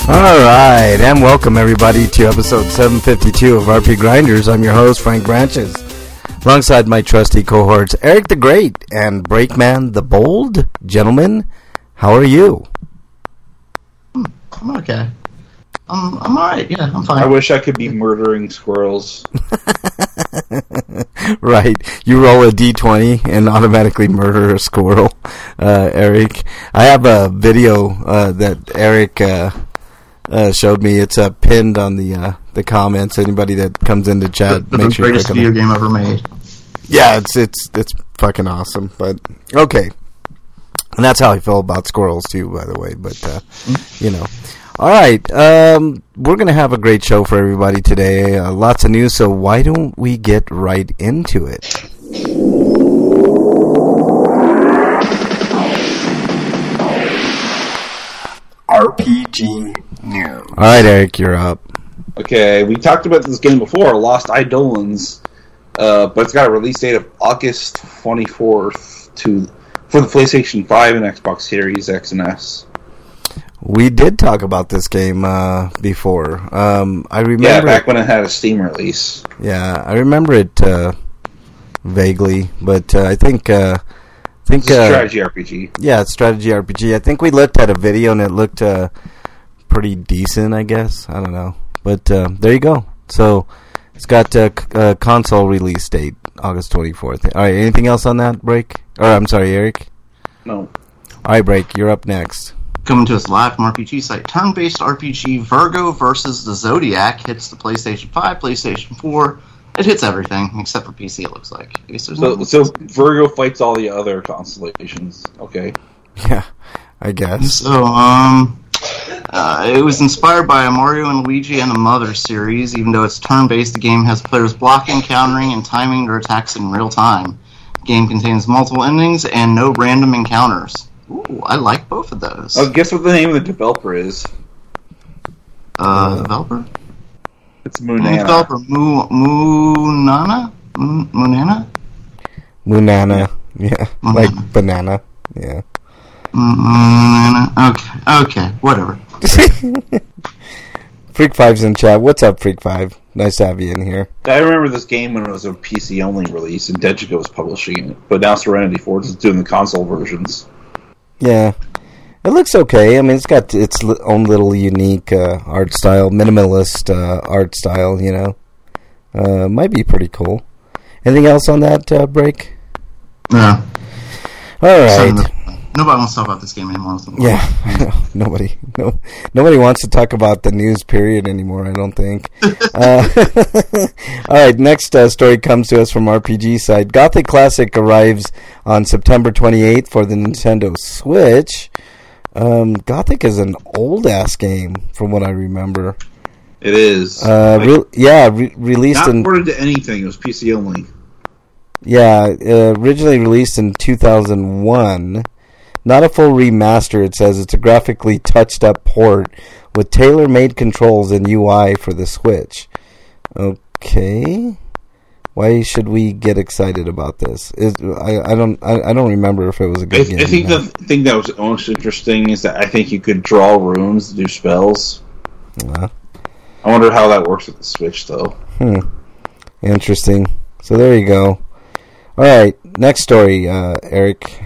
Alright, and welcome everybody to episode 752 of RP Grinders. I'm your host, Frank Branches, alongside my trusty cohorts, Eric the Great and Breakman the Bold. Gentlemen, how are you? I'm okay. I'm alright, yeah, I'm fine. I wish I could be murdering squirrels. Right, you roll a d20 and automatically murder a squirrel, Eric. I have a video that Eric showed me. It's pinned on the comments. Anybody that comes into chat, make sure you click on it. The greatest video game ever made. Yeah, it's fucking awesome. But okay, and that's how I feel about squirrels too, by the way. But you know, all right. We're gonna have a great show for everybody today. Lots of news. So why don't we get right into it? RPG News. All right, Eric, you're up. Okay, we talked about this game before, Lost Eidolons, but it's got a release date of August 24th for the PlayStation 5 and Xbox Series X and S. We did talk about this game before. I remember. Yeah, back when it had a Steam release. Yeah, I remember it vaguely, but I think. It's a strategy RPG. Yeah, it's strategy RPG. I think we looked at a video and it looked pretty decent, I guess. I don't know. But there you go. So it's got a console release date, August 24th. All right, anything else on that, Break? Or I'm sorry, Eric? No. All right, Break, you're up next. Coming to us live from RPG site, turn-based RPG Virgo versus the Zodiac hits the PlayStation 5, PlayStation 4. It hits everything except for PC. It looks like. I guess there's so Virgo fights all the other constellations. Okay. Yeah, I guess. So it was inspired by a Mario and Luigi and a Mother series. Even though it's turn-based, the game has players blocking, countering, and timing their attacks in real time. The game contains multiple endings and no random encounters. Ooh, I like both of those. Oh, guess what the name of the developer is? Developer? It's Munana. Developer Munana? Munana? Munana. Yeah, Munana. like banana. Yeah. Okay, whatever. Freak Five's in chat. What's up, Freak Five? Nice to have you in here. I remember this game when it was a PC-only release, and Dejico was publishing it. But now Serenity Forge is doing the console versions. Yeah. It looks okay. I mean, it's got its own little unique art style, minimalist art style, you know. Might be pretty cool. Anything else on that, Break? No. All right. Nobody wants to talk about this game anymore. Yeah. Nobody wants to talk about the news period anymore, I don't think. All right, next story comes to us from RPG side. Gothic Classic arrives on September 28th for the Nintendo Switch. Gothic is an old-ass game, from what I remember. It is. Released not in... Not ported to anything, it was PC only. Yeah, originally released in 2001. Not a full remaster, it says. It's a graphically touched-up port with tailor-made controls and UI for the Switch. Okay... Why should we get excited about this? I don't remember if it was a good game. I think the thing that was most interesting is that I think you could draw runes to do spells. I wonder how that works with the Switch, though. Interesting. So there you go. All right, next story, Eric.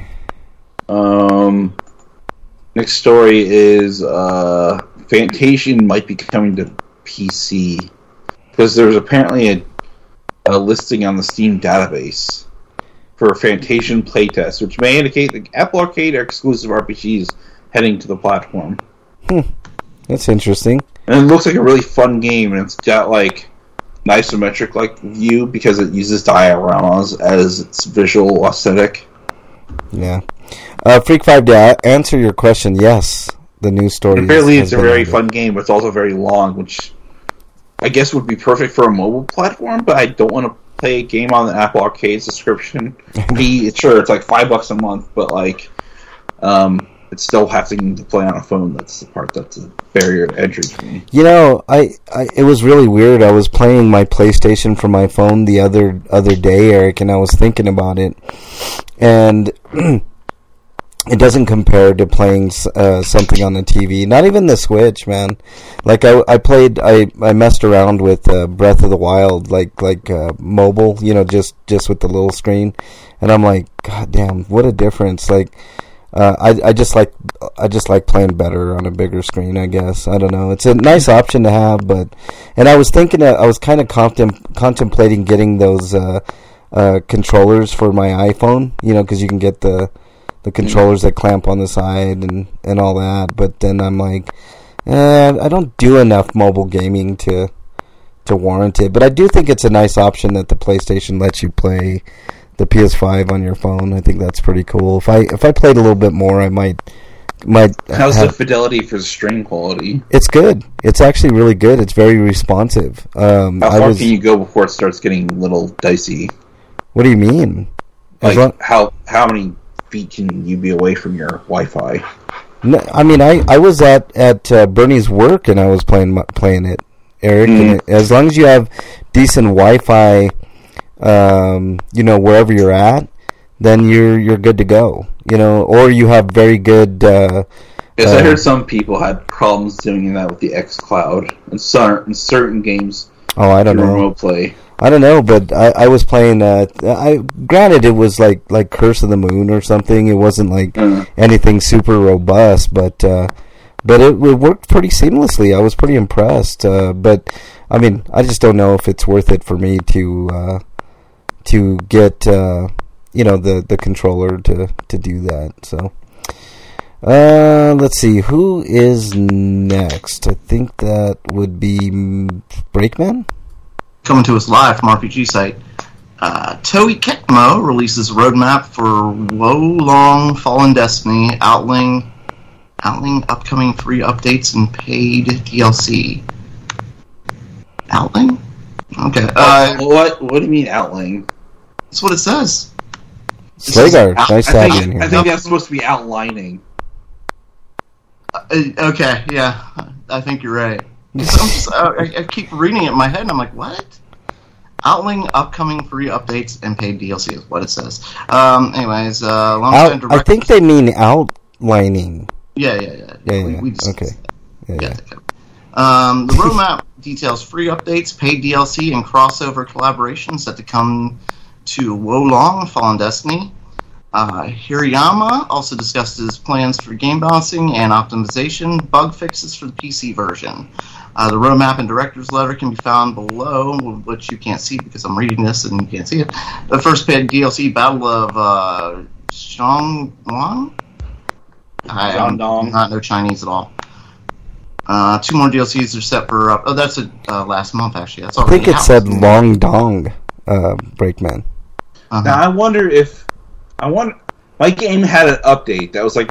Next story is Fantasian might be coming to PC because there's apparently a listing on the Steam database for a Fantasian playtest, which may indicate that Apple Arcade are exclusive RPGs heading to the platform. That's interesting. And it looks like a really fun game, and it's got like an isometric like view because it uses dioramas as its visual aesthetic. Yeah. Freak 5, to answer your question, yes, the news story. Apparently, it's a very fun game, but it's also very long, which I guess would be perfect for a mobile platform, but I don't want to play a game on the Apple Arcade subscription. Sure, it's like $5 a month, but like, it's still having to play on a phone. That's the part that's a barrier to entry for me. You know, it was really weird. I was playing my PlayStation from my phone the other day, Eric, and I was thinking about it, and it doesn't compare to playing something on the TV. Not even the Switch, man. Like I messed around with Breath of the Wild, like mobile, just with the little screen, and I'm like, God damn, what a difference! Like, I just like playing better on a bigger screen. I guess I don't know. It's a nice option to have, and I was thinking I was kind of contemplating getting those controllers for my iPhone, because you can get the controllers that clamp on the side and all that. But then I'm like, I don't do enough mobile gaming to warrant it. But I do think it's a nice option that the PlayStation lets you play the PS5 on your phone. I think that's pretty cool. If I played a little bit more, I might. How's the fidelity for the stream quality? It's good. It's actually really good. It's very responsive. How far can you go before it starts getting a little dicey? What do you mean? Like how many feet can you be away from your Wi-Fi? No, I mean, I was at Bernie's work and I was playing it, Eric. And as long as you have decent Wi-Fi, wherever you're at, then you're good to go. Or you have very good. Yes, I heard some people had problems doing that with the xCloud in certain games. Oh, I don't know. Remote play. I don't know, but I was playing. Granted, it was like Curse of the Moon or something. It wasn't like anything super robust, but it worked pretty seamlessly. I was pretty impressed. But I mean, I just don't know if it's worth it for me to get the controller to do that. So let's see, who is next? I think that would be Breakman. Coming to us live from RPG Site, Toei Tecmo releases a roadmap for Wo Long Fallen Destiny, outlining upcoming free updates and paid DLC. Outling? Okay. What do you mean outlining? That's what it says. Slagar, nice to have you in here. I think that's supposed to be outlining. Okay, yeah, I think you're right. I keep reading it in my head, and I'm like, what? Outlining upcoming free updates and paid DLC is what it says. Anyways, long-time director. I think they mean outlining. Yeah. We okay. Yeah. The roadmap details free updates, paid DLC, and crossover collaborations set to come to Wo Long Fallen Destiny. Hirayama also discussed his plans for game balancing and optimization, bug fixes for the PC version. The roadmap and director's letter can be found below, which you can't see because I'm reading this and you can't see it. The first paid DLC, Battle of Xiongdong? I do not know Chinese at all. 2 more DLCs are set for... that's last month, actually. That's already I think it said Long Dong, Breakman. Uh-huh. Now, I wonder if... my game had an update that was like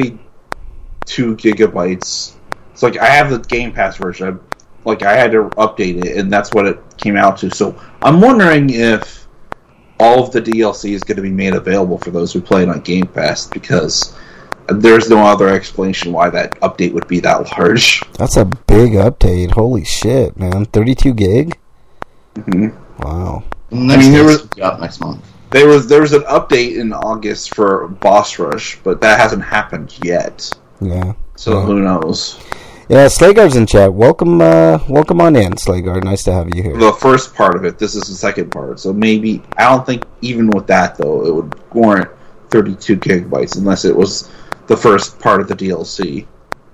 32 gigabytes. It's like I have the Game Pass version. I had to update it, and that's what it came out to. So I'm wondering if all of the DLC is going to be made available for those who play it on Game Pass, because there's no other explanation why that update would be that large. That's a big update. Holy shit, man! 32 gig. Mm-hmm. Wow. There was next month. There was an update in August for Boss Rush, but that hasn't happened yet. Yeah. So who knows? Yeah, Slagar's in chat. Welcome on in, Slagar. Nice to have you here. The first part of it. This is the second part. So maybe I don't think even with that though it would warrant 32 gigabytes unless it was the first part of the DLC.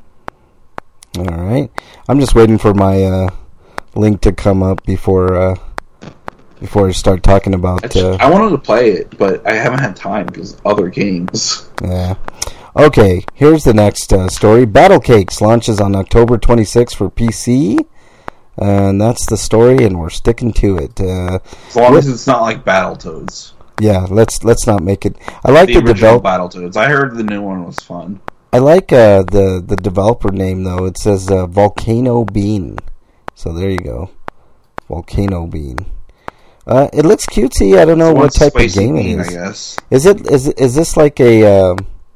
All right. I'm just waiting for my link to come up before I start talking about... I wanted to play it, but I haven't had time because other games. Yeah. Okay, here's the next story. Battle Cakes launches on October 26th for PC. And that's the story, and we're sticking to it. As long as it's not like Battletoads. Yeah, let's not make it... I like the original Battletoads. I heard the new one was fun. I like the developer name, though. It says Volcano Bean. So there you go. Volcano Bean. It looks cutesy. I don't know what type of game it is. I guess. Is this like a...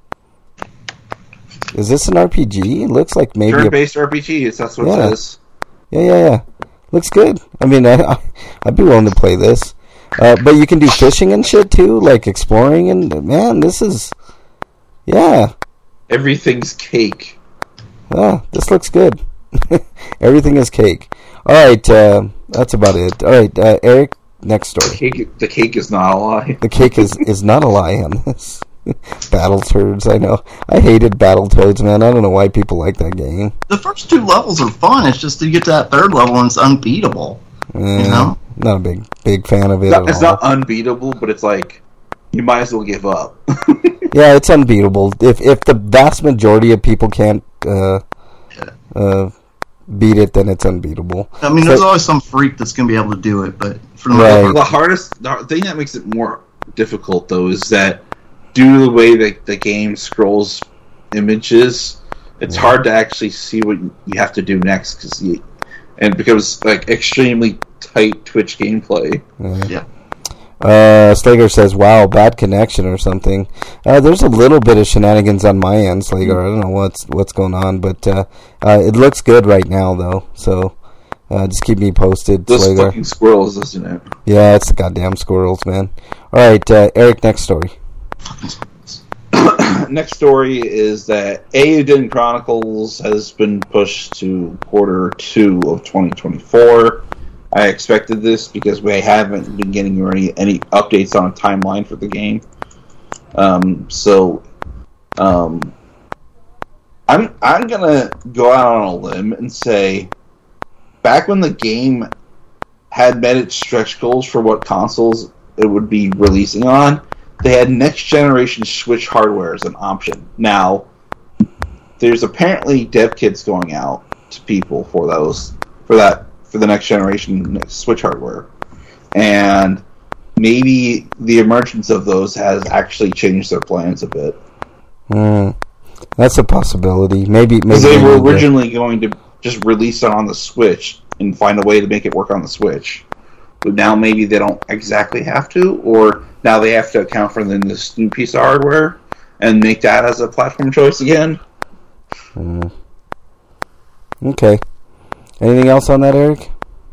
is this an RPG? It looks like maybe turn-based RPG. That's what it says. Yeah. Looks good. I mean, I'd be willing to play this. But you can do fishing and shit too, like exploring, and man, this is Yeah. Everything's cake. Ah, this looks good. Everything is cake. All right, that's about it. All right, Eric, next story. The cake is not a lie. The cake is not a lie on this. Battletoads, I know. I hated Battletoads, man. I don't know why people like that game. The first 2 levels are fun. It's just to get to that 3rd level and it's unbeatable. You know? Not a big fan of it It's not unbeatable, but it's like, you might as well give up. Yeah, it's unbeatable. If the vast majority of people can't beat it, then it's unbeatable. I mean, there's always some freak that's going to be able to do it, but for the the thing that makes it more difficult, though, is that due to the way that the game scrolls images, it's hard to actually see what you have to do next, and it becomes like extremely tight Twitch gameplay. Yeah. Slager says, wow, bad connection or something. There's a little bit of shenanigans on my end, Slager. I don't know what's going on, but it looks good right now, though. So just keep me posted, Those Slager. fucking squirrels, isn't it? Yeah, it's the goddamn squirrels, man. All right, Eric, next story. Next story is that Eiyuden Chronicles has been pushed to Q2 of 2024. I expected this because we haven't been getting any updates on a timeline for the game. I'm gonna go out on a limb and say, back when the game had met its stretch goals for what consoles it would be releasing on, they had next generation Switch hardware as an option. Now, there's apparently dev kits going out to people for the next generation Switch hardware, and maybe the emergence of those has actually changed their plans a bit. That's a possibility. Maybe they were originally going to just release it on the Switch and find a way to make it work on the Switch, but now maybe they don't exactly have to, or now they have to account for this new piece of hardware and make that as a platform choice again. Okay. Anything else on that, Eric?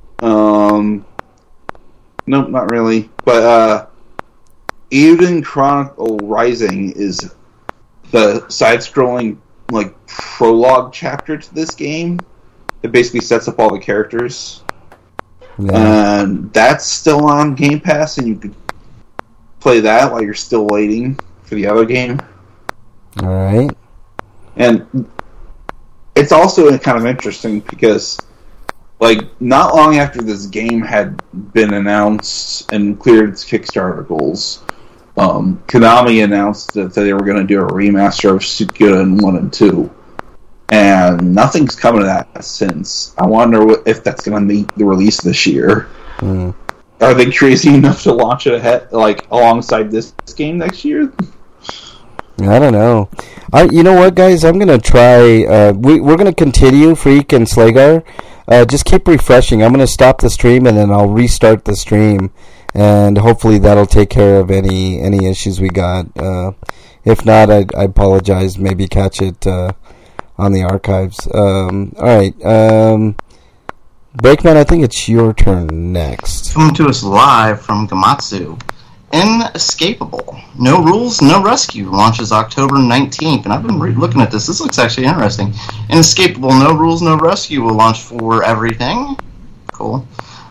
Nope, not really. But Eiyuden Chronicle Rising is the side-scrolling prologue chapter to this game. It basically sets up all the characters, and that's still on Game Pass, and you could play that while you're still waiting for the other game. All right. And it's also kind of interesting because, not long after this game had been announced and cleared its Kickstarter goals, Konami announced that they were going to do a remaster of Suikoden 1 and 2. And nothing's coming to that since. I wonder if that's going to meet the release this year. Are they crazy enough to launch it ahead, alongside this game next year? I don't know. You know what, guys? I'm going to try... we're going to continue, Freak and Slagar. Just keep refreshing. I'm going to stop the stream, and then I'll restart the stream. And hopefully that'll take care of any issues we got. If not, I apologize. Maybe catch it on the archives. All right. Breakman, I think it's your turn next. Coming to us live from Gamatsu. Inescapable. No Rules, No Rescue launches October 19th. And I've been looking at this. This looks actually interesting. Inescapable, No Rules, No Rescue will launch for everything. Cool.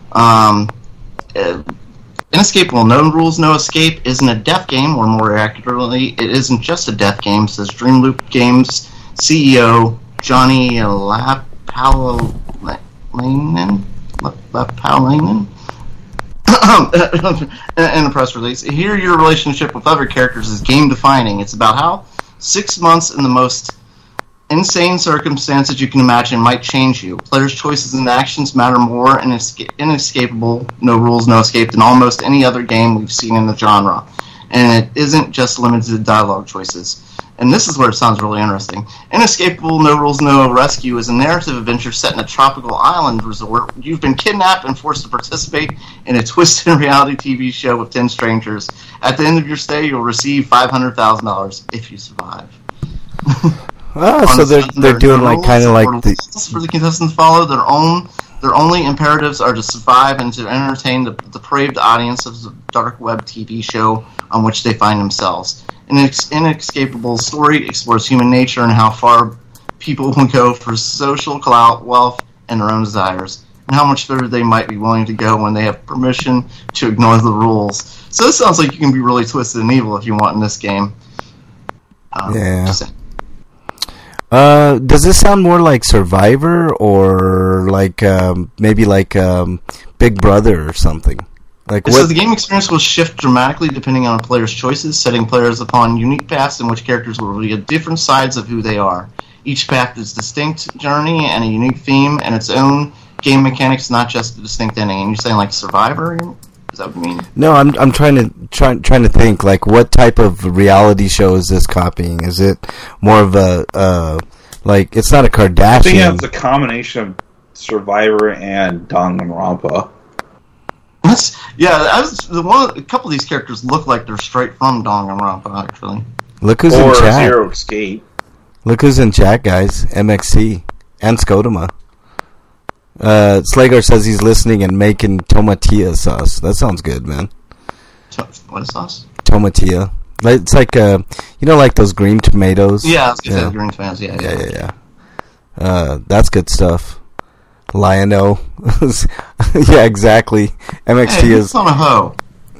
Inescapable, No Rules, No Escape isn't a death game, or more accurately, it isn't just a death game, says Dreamloop Games CEO Johnny Lapalainen in a press release. Here, your relationship with other characters is game-defining. It's about how 6 months in the most insane circumstances you can imagine might change you. Players' choices and actions matter more in Inescapable, No Rules, No Escape than almost any other game we've seen in the genre. And it isn't just limited to dialogue choices. And this is where it sounds really interesting. Inescapable, No Rules, No Rescue is a narrative adventure set in a tropical island resort. You've been kidnapped and forced to participate in a twisted reality TV show with 10 strangers. At the end of your stay, you'll receive $500,000 if you survive. So they're doing kind of like the... For the contestants follow their only imperatives are to survive and to entertain the depraved audience of the dark web TV show on which they find themselves. An inescapable story explores human nature and how far people will go for social clout, wealth, and their own desires, and how much further they might be willing to go when they have permission to ignore the rules. So this sounds like you can be really twisted and evil if you want in this game. Does this sound more like Survivor or like maybe like Big Brother or something? Like So the game experience will shift dramatically depending on a player's choices, setting players upon unique paths in which characters will reveal different sides of who they are. Each path is a distinct journey and a unique theme and its own game mechanics, not just a distinct ending. And you're saying like Survivor? Is that what you mean? No, I'm trying to think like what type of reality show is this copying? Is it more of a like it's not a Kardashian? I think it's a combination of Survivor and Danganronpa. A couple of these characters look like they're straight from Danganronpa, actually. Look who's in chat. Zero Escape. Look who's in chat, guys. MXC and Scotoma. Slagar says he's listening and making tomatilla sauce. That sounds good, man. What is sauce? Tomatilla. It's like like those green tomatoes. Yeah, I was gonna say green tomatoes. Yeah. That's good stuff. Lion-O. Yeah, exactly. MXT is on a hoe.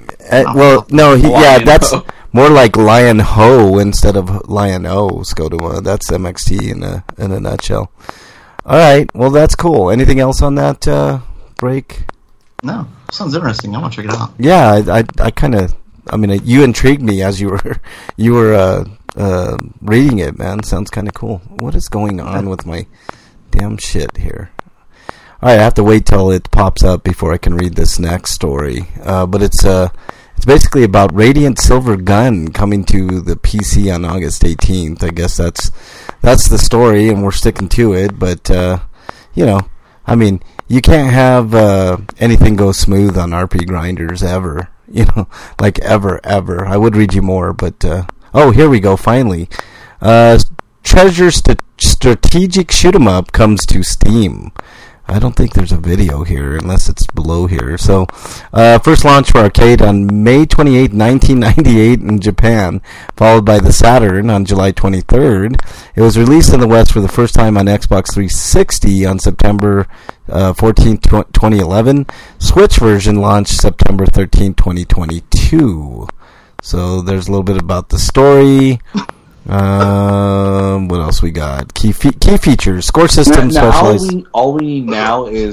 That's more like Lion-Ho instead of Lion-O, Scotoma. That's MXT in a nutshell. All right, well that's cool. Anything else on that break? No, sounds interesting. I want to check it out. Yeah, I kind of. I mean, you intrigued me as you were reading it, man. Sounds kind of cool. What is going on with my damn shit here? All right, I have to wait till it pops up before I can read this next story. But it's basically about Radiant Silver Gun coming to the PC on August 18th. I guess that's the story, and we're sticking to it. But I mean, you can't have anything go smooth on RP grinders ever. Like ever. I would read you more, but here we go. Finally, Treasure Strategic Shoot 'em Up comes to Steam. I don't think there's a video here unless it's below here. So, first launch for arcade on May 28, 1998 in Japan, followed by the Saturn on July 23rd. It was released in the West for the first time on Xbox 360 on September 14, 2011. Switch version launched September 13, 2022. So, there's a little bit about the story. What else we got? Key features. Score system specialized. All we need now is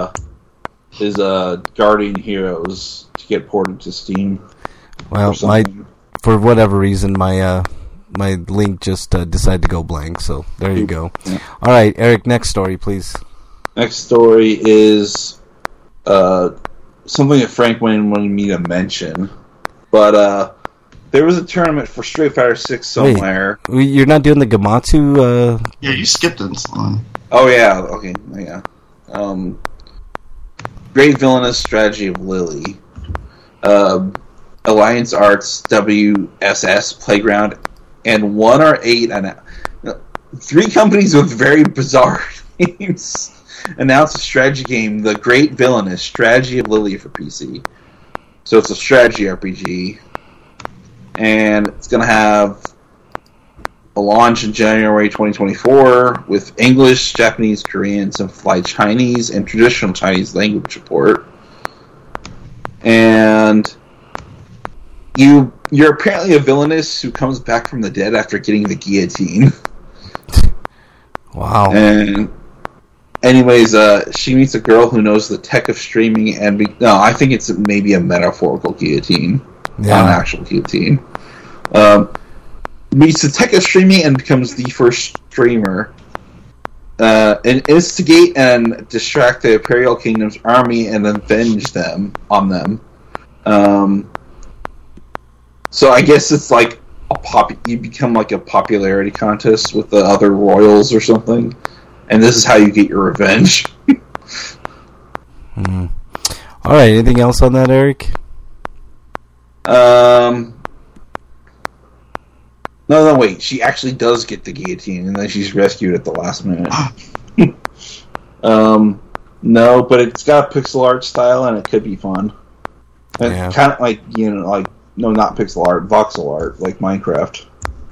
Guardian Heroes to get ported to Steam. Well, for whatever reason, my link just decided to go blank. So there you go. Yeah. All right, Eric. Next story, please. Next story is something that Frank wanted me to mention, but there was a tournament for Street Fighter 6 somewhere. Wait, you're not doing the Gamatsu? Yeah, you skipped this one. Oh, yeah. Okay, yeah. Great Villainous Strategy of Lily. Alliance Arts, WSS, Playground, and 1R8. And 3 companies with very bizarre names announced a strategy game, The Great Villainous Strategy of Lily for PC. So it's a strategy RPG. And it's going to have a launch in January 2024 with English, Japanese, Korean, simplified Chinese, and traditional Chinese language support. And you're apparently a villainess who comes back from the dead after getting the guillotine. Wow. And anyways, she meets a girl who knows the tech of streaming I think it's maybe a metaphorical guillotine. Not an actual guillotine. Meets the tech of streaming and becomes the first streamer. And instigate and distract the Imperial Kingdom's army and avenge them on them. So I guess it's like you become like a popularity contest with the other royals or something, and this is how you get your revenge. All right. Anything else on that, Eric? No, wait. She actually does get the guillotine, and then she's rescued at the last minute. No, but it's got a pixel art style, and it could be fun. Yeah. Kind of like No, not pixel art, voxel art, like Minecraft.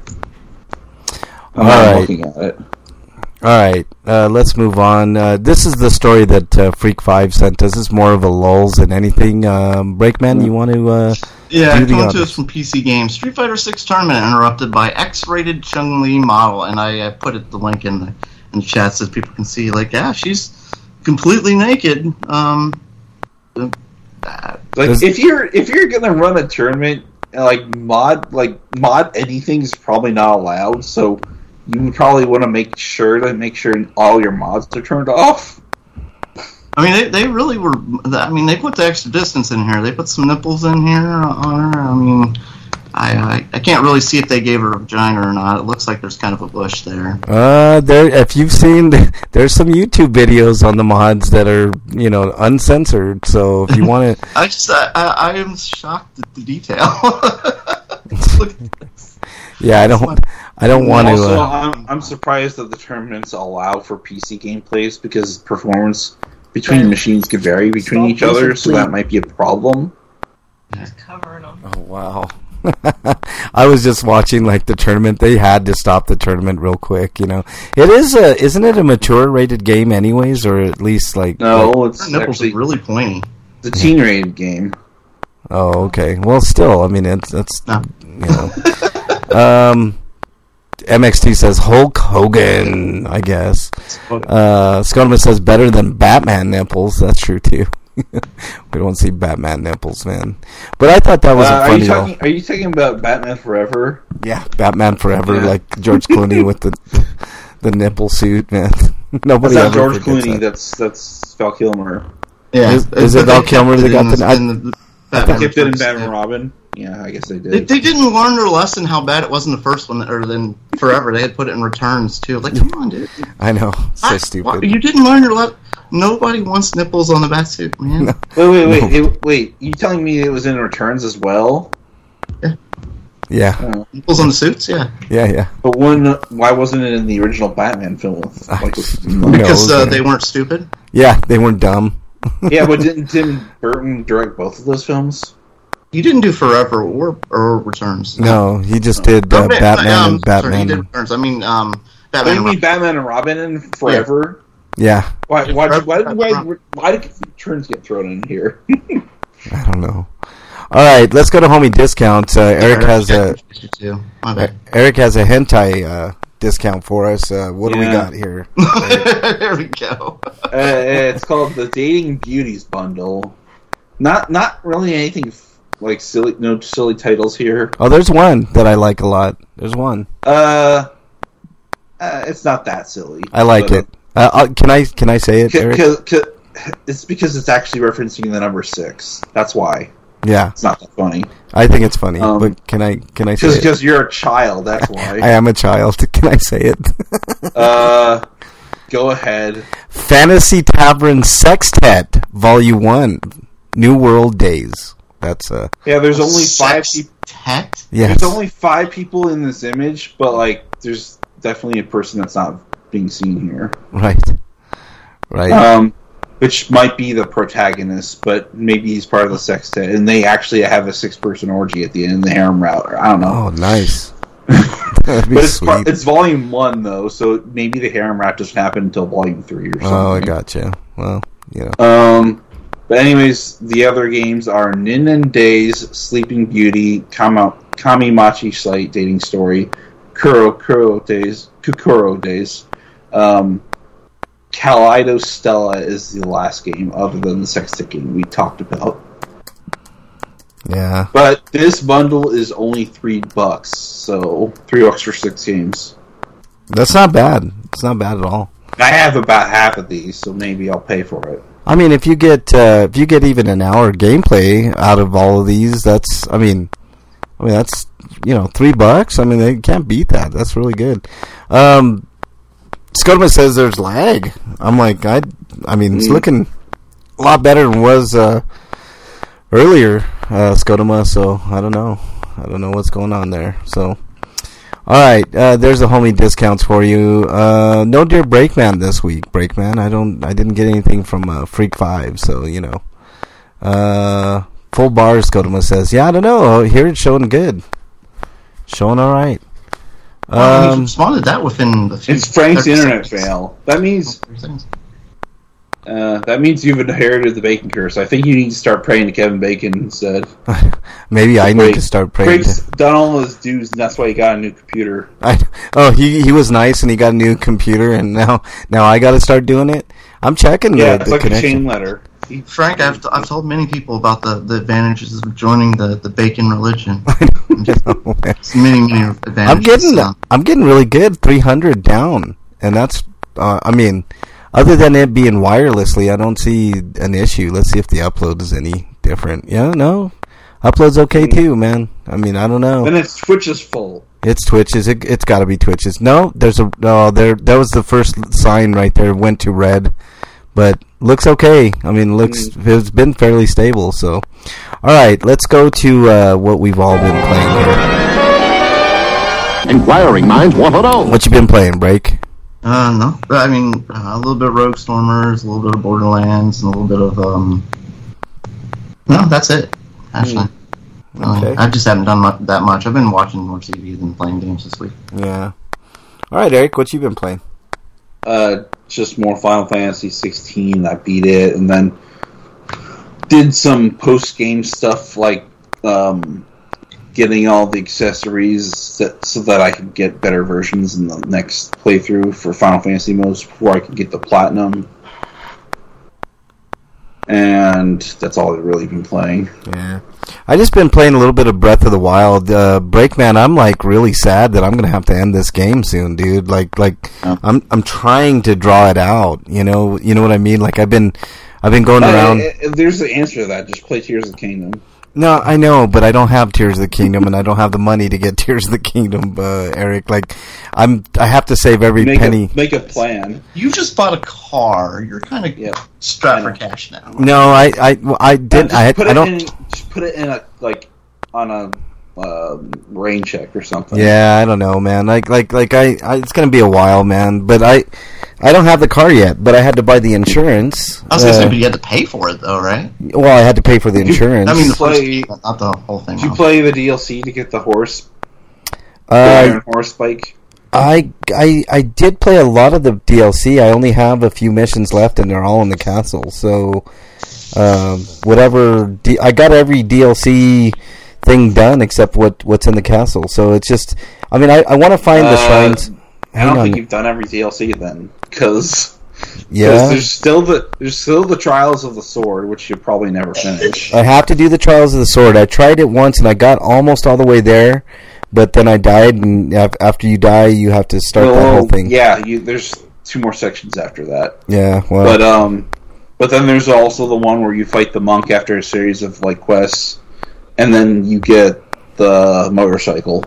I'm All right. looking at it. All right, let's move on. This is the story that Freak 5 sent us. It's more of a lulls than anything. Breakman, you want to... Yeah, do the coming to honors. us from PC Games. Street Fighter 6 tournament interrupted by X-rated Chun-Li model, and I put the link in the chat so people can see. Like, yeah, she's completely naked. Like, if you're gonna run a tournament, mod anything is probably not allowed. So you would probably want to make sure all your mods are turned off. I mean, they really were. I mean, they put the extra distance in here. They put some nipples in here on her. I mean, I can't really see if they gave her a vagina or not. It looks like there's kind of a bush there. If you've seen, there's some YouTube videos on the mods that are, uncensored. So if you want to, I am shocked at the detail. Look at this. yeah, I don't want to. Also, I'm surprised that the tournaments allow for PC gameplays because performance between machines can vary between each other, so that might be a problem. Just covering them. Oh wow. I was just watching the tournament. They had to stop the tournament real quick. It is isn't it a mature rated game anyways, or at least No, it's Her nipples actually are really pointy. the teen rated game. Oh, okay. Well, still, I mean, it's No. MXT says Hulk Hogan, I guess. Scottman says better than Batman nipples. That's true too. We don't see Batman nipples, man. But I thought that was a funny. Are you talking about Batman Forever? Yeah, Batman Forever, Yeah. like George Clooney with the nipple suit, man. Nobody That's not ever George forgets Clooney. that. That's Val Kilmer. Yeah, Is it Val Kilmer that got the? They kept it in Batman Robin. Yeah, I guess they did. They didn't learn their lesson how bad it was in the first one, or then Forever. They had put it in Returns too. Like, come on, dude. I know, so Why- stupid. You didn't learn your lesson. Nobody wants nipples on the batsuit, man. Wait! Wait! You telling me it was in Returns as well? Yeah, Nipples on the suits, yeah. yeah. But why wasn't it in the original Batman film? Who Because knows, man? they weren't stupid. Yeah, they weren't dumb. Yeah, but didn't Tim Burton direct both of those films? You didn't do Forever or Returns. No, he just did Oh, Batman and Sorry, Batman. he did Returns. I mean, Batman. What do you and mean Batman and Robin and Forever? Yeah, Why did Returns get thrown in here? I don't know. All right, let's go to Homie Discount. Eric has a My bad. Eric has a hentai discount for us. What do we Yeah. got here? There we go. It's called the Dating Beauties Bundle. Not really anything like silly. No silly titles here. Oh, there's one that I like a lot. There's one. It's not that silly. I like it. Can I say it, Eric? It's because it's actually referencing the number 6. That's why. Yeah, It's not that funny. I think it's funny. But can I say it? Because you're a child, that's why. I am a child. Can I say it? Go ahead. Fantasy Tavern Sextet, Volume 1, New World Days. That's Yeah, there's only 5 people. Tet? yes. There's only 5 people in this image, but there's definitely a person that's not being seen here. Right. Which might be the protagonist, but maybe he's part of the sextet, and they actually have a 6-person orgy at the end of the harem route. I don't know. Oh, nice. That'd be But sweet. it's volume 1 though, so maybe the harem route doesn't happen until volume 3 or something. Oh, I gotcha. Well, you know. But anyways, the other games are Nin Days, Sleeping Beauty, Kamimachi Site Dating Story, Kukuro Days. Kaleido Stella is the last game other than the sextet game we talked about. Yeah. But this bundle is only $3, so $3 for 6 games. That's not bad. It's not bad at all. I have about half of these, so maybe I'll pay for it. I mean, if you get even an hour gameplay out of all of these, that's that's $3. I mean, they can't beat that. That's really good. Scotoma says there's lag. I'm like, it's looking a lot better than it was earlier, Scotoma. So I don't know what's going on there. So. All right, there's the homie discounts for you. No Dear Breakman this week. Breakman, I didn't get anything from Freak 5, so Full bars, Kodama says. Yeah, I don't know. Here it's showing good. Showing all right. Well, he responded that within the few It's Frank's 30 internet seconds. fail. That means you've inherited the bacon curse. I think you need to start praying to Kevin Bacon instead. Maybe I need to start praying. Craig's done all his dues, and that's why he got a new computer. He was nice, and he got a new computer, and now I got to start doing it. I'm checking It's the like connection. a chain letter. Frank, I've told many people about the advantages of joining the bacon religion. Many advantages. I'm getting really good. 300 down, and that's other than it being wirelessly, I don't see an issue. Let's see if the upload is any different. Yeah, no, upload's okay too, man. I don't know. Then it's Twitch is full. It's Twitch's. It's got to be Twitch's. No, there. That was the first sign right there. Went to red, but looks okay. It's been fairly stable. So, all right, let's go to what we've all been playing here. Inquiring minds want to know. What you been playing, Break? No. A little bit of Rogue Stormers, a little bit of Borderlands, and a little bit of No, that's it. Actually, Okay. I just haven't done that much. I've been watching more TV than playing games this week. Yeah. All right, Eric, what you been playing? Just more Final Fantasy 16. I beat it, and then did some post-game stuff like getting all the accessories so that I could get better versions in the next playthrough for Final Fantasy modes before I could get the Platinum. And that's all I've really been playing. Yeah. I just been playing a little bit of Breath of the Wild. Breakman, I'm really sad that I'm gonna have to end this game soon, dude. I'm trying to draw it out. You know what I mean? Like I've been going around. There's the answer to that. Just play Tears of the Kingdom. No, I know, but I don't have Tears of the Kingdom, and I don't have the money to get Tears of the Kingdom, Eric. I have to save every penny. Make a plan. You just bought a car. You're kind of strapped for cash now. No, I didn't. Just put it in on a rain check or something. Yeah, I don't know, man. It's gonna be a while, man. But I don't have the car yet, but I had to buy the insurance. I was going to say, but you had to pay for it, though, right? Well, I had to pay for the insurance. The first, not the whole thing. Did you play the DLC to get the horse? The Uh, Iron Horse bike? I did play a lot of the DLC. I only have a few missions left, and they're all in the castle. So, I got every DLC thing done except what's in the castle. So it's just, I want to find the shrines. I don't think you've done every DLC then, because yeah, there's still the Trials of the Sword, which you'll probably never finish. I have to do the Trials of the Sword. I tried it once and I got almost all the way there, but then I died. And after you die, you have to start that whole thing. Yeah, there's 2 more sections after that. Yeah, well, but then there's also the one where you fight the monk after a series of quests, and then you get the motorcycle.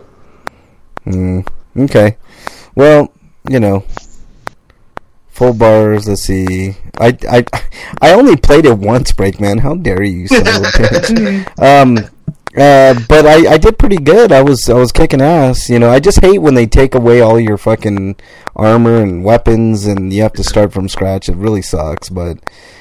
Okay. Well, full bars. Let's see. I only played it once, Breakman. How dare you, son of a bitch. But I did pretty good. I was kicking ass. I just hate when they take away all your fucking armor and weapons, and you have to start from scratch. It really sucks. But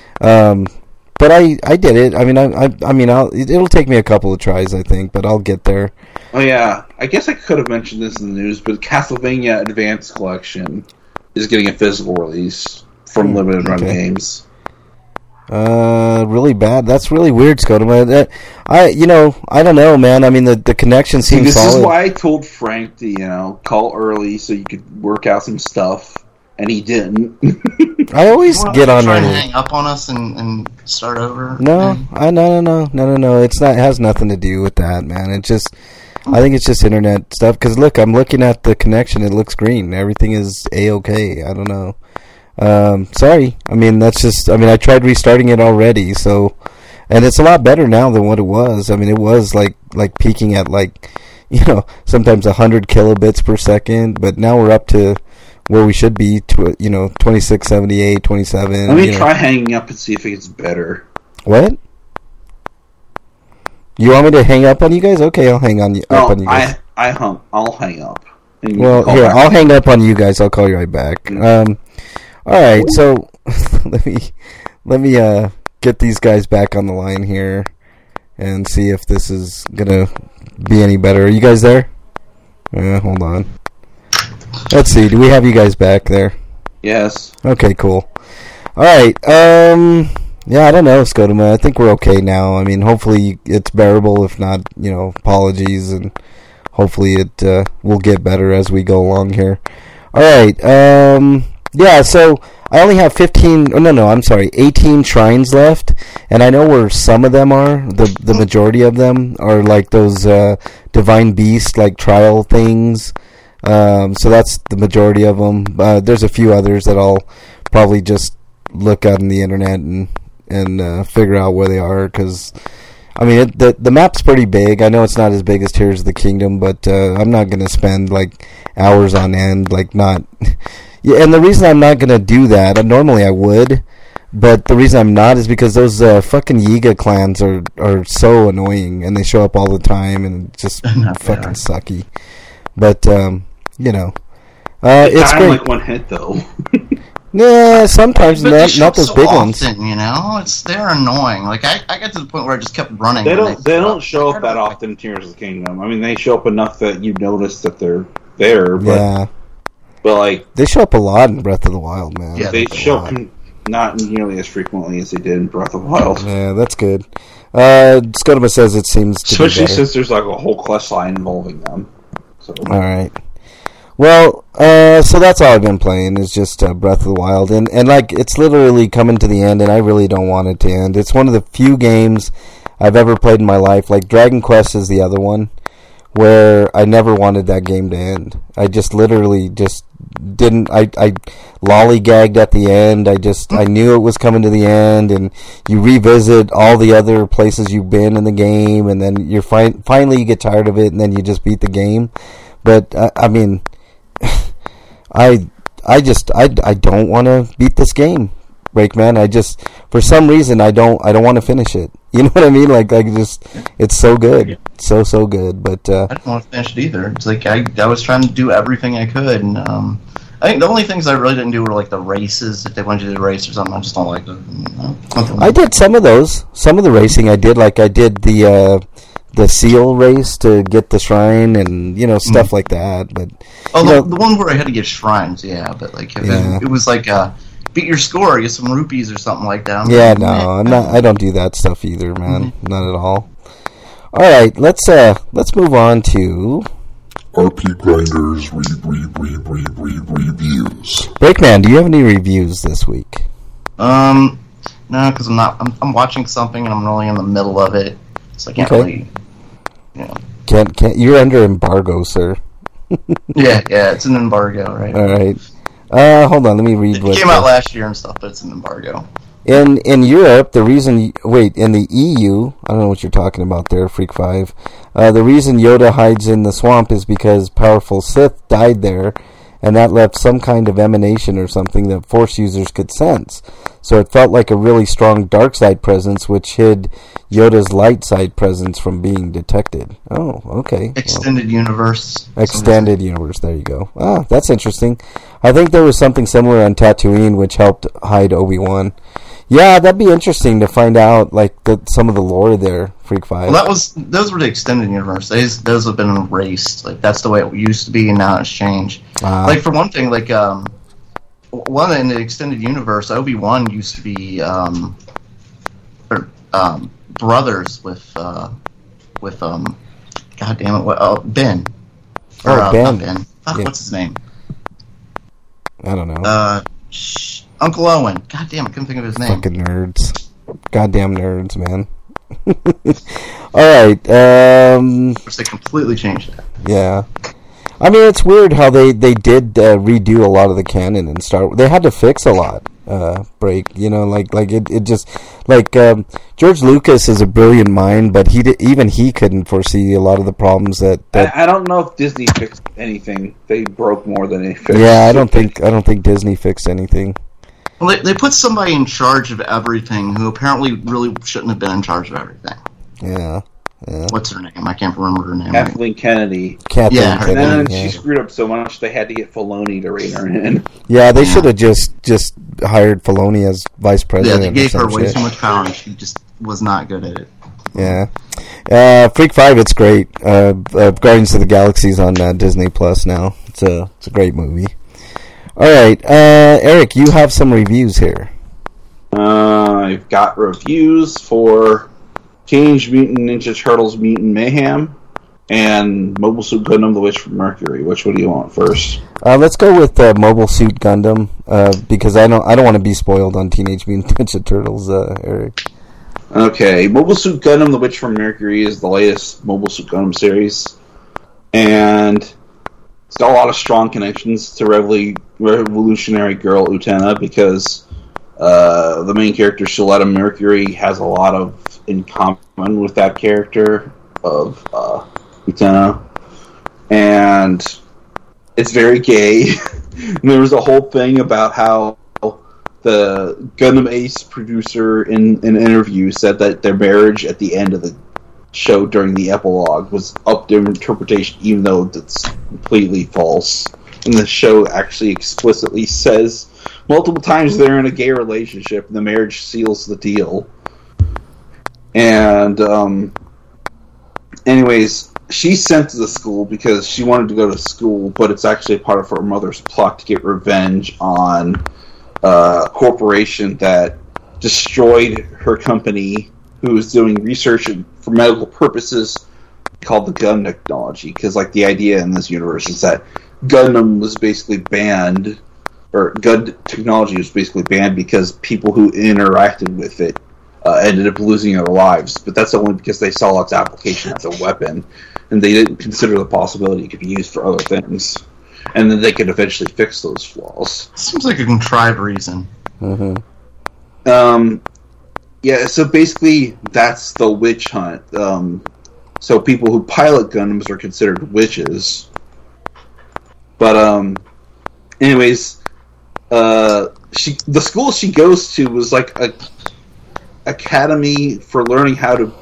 I did it. It'll take me a couple of tries, I think, but I'll get there. Oh yeah, I guess I could have mentioned this in the news, but Castlevania Advanced Collection is getting a physical release from Limited Run Games. Really bad. That's really weird, Scotama. I don't know, man. The connection seems solid. This is why I told Frank to, call early so you could work out some stuff, and he didn't. I always get on try early. and hang up on us and start over. No. It's not. It has nothing to do with that, man. I think it's just internet stuff. Because look, I'm looking at the connection. It looks green. Everything is a-okay. I don't know. Sorry. That's just. I tried restarting it already. So, and it's a lot better now than what it was. It was like peaking at sometimes 100 kilobits per second. But now we're up to where we should be. 26, 78, 27. Let me try hanging up and see if it gets better. What? You want me to hang up on you guys? Okay, I'll hang up on you guys. I'll hang up. Well, here, I'll hang up on you guys. I'll call you right back. All right, so let me get these guys back on the line here, and see if this is gonna be any better. Are you guys there? Hold on. Let's see. Do we have you guys back there? Yes. Okay, cool. All right. Yeah, I don't know, Scotoma. I think we're okay now. I mean, hopefully it's bearable. If not, apologies, and hopefully it will get better as we go along here. All right. Yeah, so I only have 18 shrines left, and I know where some of them are. The majority of them are like those divine beast like trial things. So that's the majority of them. There's a few others that I'll probably just look at on the internet and figure out where they are, because I mean the map's pretty big. I know it's not as big as Tears of the Kingdom, but I'm not gonna spend like hours on end, like not. Yeah, and the reason I'm not gonna do that, normally I would, but the reason I'm not is because those fucking Yiga clans are so annoying, and they show up all the time, and just fucking sucky. But it's great. Like one hit though. Yeah, sometimes But they not show up those so big often, ones. they're annoying. Like I got to the point where I just kept running. They don't show up that often in Tears of the Kingdom. I mean, they show up enough that you notice that they're there. But, Yeah, but like they show up a lot in Breath of the Wild, man. Yeah, they show up not nearly as frequently as they did in Breath of the Wild. Yeah, that's good. Scotoma says it seems to Especially be better. since there's like a whole quest line involving them. So. All right. Well, so that's all I've been playing is just Breath of the Wild, and like it's literally coming to the end, and I really don't want it to end. It's one of the few games I've ever played in my life. Like Dragon Quest is the other one, where I never wanted that game to end. I just literally just didn't. I lollygagged at the end. I knew it was coming to the end, and you revisit all the other places you've been in the game, and then you're finally you get tired of it, and then you just beat the game. But I mean. I don't want to beat this game, Breakman. For some reason I don't want to finish it. You know what I mean? Like it's so good, so good. But I didn't want to finish it either. It's like I was trying to do everything I could, and I think the only things I really didn't do were like the races. If they wanted to do the race or something, I just don't like them. I did some of those. Some of the racing I did. Like I did the seal race to get the shrine, and stuff like that. But the one where I had to get shrines, yeah. But like it was like beat your score, get some rupees or something like that. I don't do that stuff either, man. Not at all. All right, let's move on to RP Grinders reviews. Breakman, do you have any reviews this week? No, because I'm watching something and I'm really in the middle of it, so I can't really. Can't you're under embargo, sir. yeah, it's an embargo, right? All right. Hold on, let me read. It came out last year and stuff, but it's an embargo. In Europe, in the EU, I don't know what you're talking about there, Freak 5. The reason Yoda hides in the swamp is because powerful Sith died there, and that left some kind of emanation or something that Force users could sense. So it felt like a really strong dark side presence, which hid Yoda's light side presence from being detected. Oh, okay. Extended universe. Extended universe, there you go. Ah, that's interesting. I think there was something similar on Tatooine, which helped hide Obi-Wan. Yeah, that'd be interesting to find out, like, some of the lore there, Freak 5. Well, those were the extended universe. Those have been erased. Like, that's the way it used to be, and now it's changed. Like, for one thing, like, one in the extended universe, Obi-Wan used to be, brothers with God damn it, Ben. Ben. Not Ben. Yeah. What's his name? I don't know. Uncle Owen. God damn, I couldn't think of his name. Fucking nerds. Goddamn nerds, man. Alright, Which they completely changed that. yeah. I mean, it's weird how they did redo a lot of the canon and Star Wars. They had to fix a lot, Break. It just... George Lucas is a brilliant mind, but even he couldn't foresee a lot of the problems that... I don't know if Disney fixed anything. They broke more than they fixed. Yeah, I don't think Disney fixed anything. Well, they put somebody in charge of everything who apparently really shouldn't have been in charge of everything. Yeah. What's her name? I can't remember her name. Kathleen Kennedy. Yeah, And then she screwed up so much they had to get Filoni to rein her in. Yeah, they should have just hired Filoni as vice president. Yeah, they gave her way shit. too much power and she just was not good at it. Yeah. Freak 5, it's great. Guardians of the Galaxy's on Disney Plus now. It's a great movie. All right, Eric, you have some reviews here. I've got reviews for Teenage Mutant Ninja Turtles Mutant Mayhem and Mobile Suit Gundam The Witch from Mercury. Which one do you want first? Let's go with Mobile Suit Gundam because I don't want to be spoiled on Teenage Mutant Ninja Turtles, Eric. Okay, Mobile Suit Gundam The Witch from Mercury is the latest Mobile Suit Gundam series, and it's got a lot of strong connections to Revolutionary Girl Utena because the main character, Shaletta Mercury, has a lot of in common with that character of Utena, and it's very gay. And there was a whole thing about how the Gundam Ace producer in an interview said that their marriage at the end of the show during the epilogue was up to interpretation, even though it's completely false. And the show actually explicitly says multiple times they're in a gay relationship and the marriage seals the deal. And anyways, she's sent to the school because she wanted to go to school, but it's actually part of her mother's plot to get revenge on a corporation that destroyed her company, who was doing research for medical purposes called the Gun Technology. Because, like, the idea in this universe is that Gundam was basically banned, or gun technology was basically banned because people who interacted with it ended up losing their lives. But that's only because they saw its application as a weapon, and they didn't consider the possibility it could be used for other things. And then they could eventually fix those flaws. Seems like a contrived reason. Mm-hmm. Yeah, so basically that's the witch hunt. So people who pilot Gundams are considered witches. But anyways, the school she goes to was like a academy for learning how to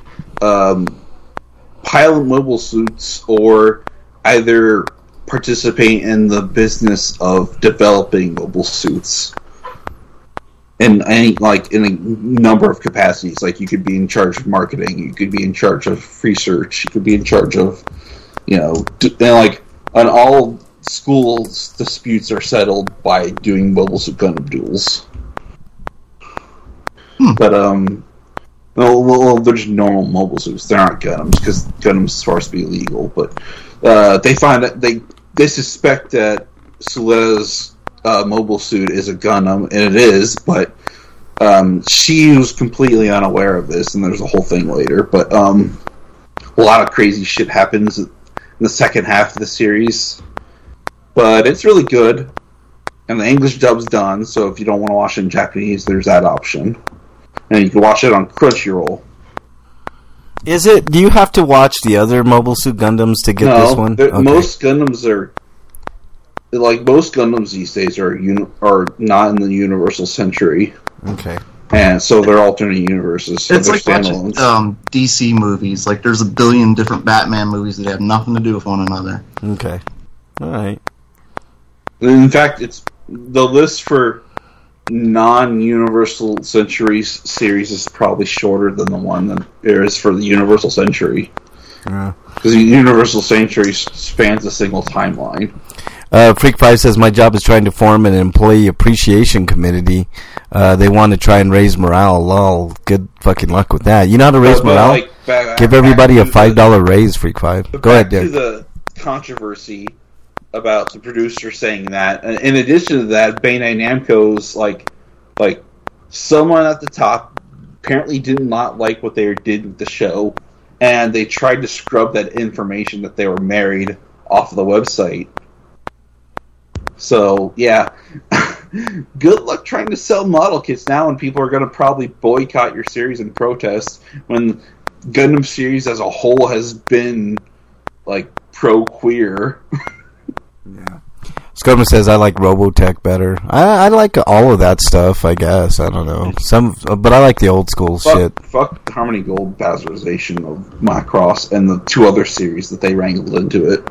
pilot mobile suits, or either participate in the business of developing mobile suits in a number of capacities. Like, you could be in charge of marketing, you could be in charge of research, you could be in charge of, and all schools disputes are settled by doing Mobile Suit Gundam duels. But well, they're just normal mobile suits. They're not Gundams, because Gundams is supposed to be illegal. But they find that they suspect that Suletta's mobile suit is a Gundam, and it is. But she was completely unaware of this, and there's a whole thing later. But a lot of crazy shit happens in the second half of the series. But it's really good, and the English dub's done. So if you don't want to watch it in Japanese, there's that option. And you can watch it on Crunchyroll. Do you have to watch the other Mobile Suit Gundams to get this one? Okay. Most Gundams these days are not in the Universal Century. Okay. And so they're alternate universes. So it's like watching DC movies. Like, there's a billion different Batman movies that have nothing to do with one another. Okay. All right. In fact, it's the list for non-Universal Century series is probably shorter than the one that there is for the Universal Century. Because the Universal Century spans a single timeline. Freak 5 says, my job is trying to form an employee appreciation committee. They want to try and raise morale. Lol. Good fucking luck with that. You know how to raise morale? Give everybody a $5 raise, Freak 5. Go ahead, Derek. To the controversy about the producer saying that. In addition to that, Bandai Namco's like someone at the top apparently did not like what they did with the show, and they tried to scrub that information that they were married off of the website. So yeah, good luck trying to sell model kits now, when people are going to probably boycott your series in protest, when Gundam series as a whole has been like pro-queer. Yeah. Scotman says, I like Robotech better. I like all of that stuff, I guess. I don't know. But I like the old school shit. Fuck Harmony Gold bastardization of Macross and the two other series that they wrangled into it.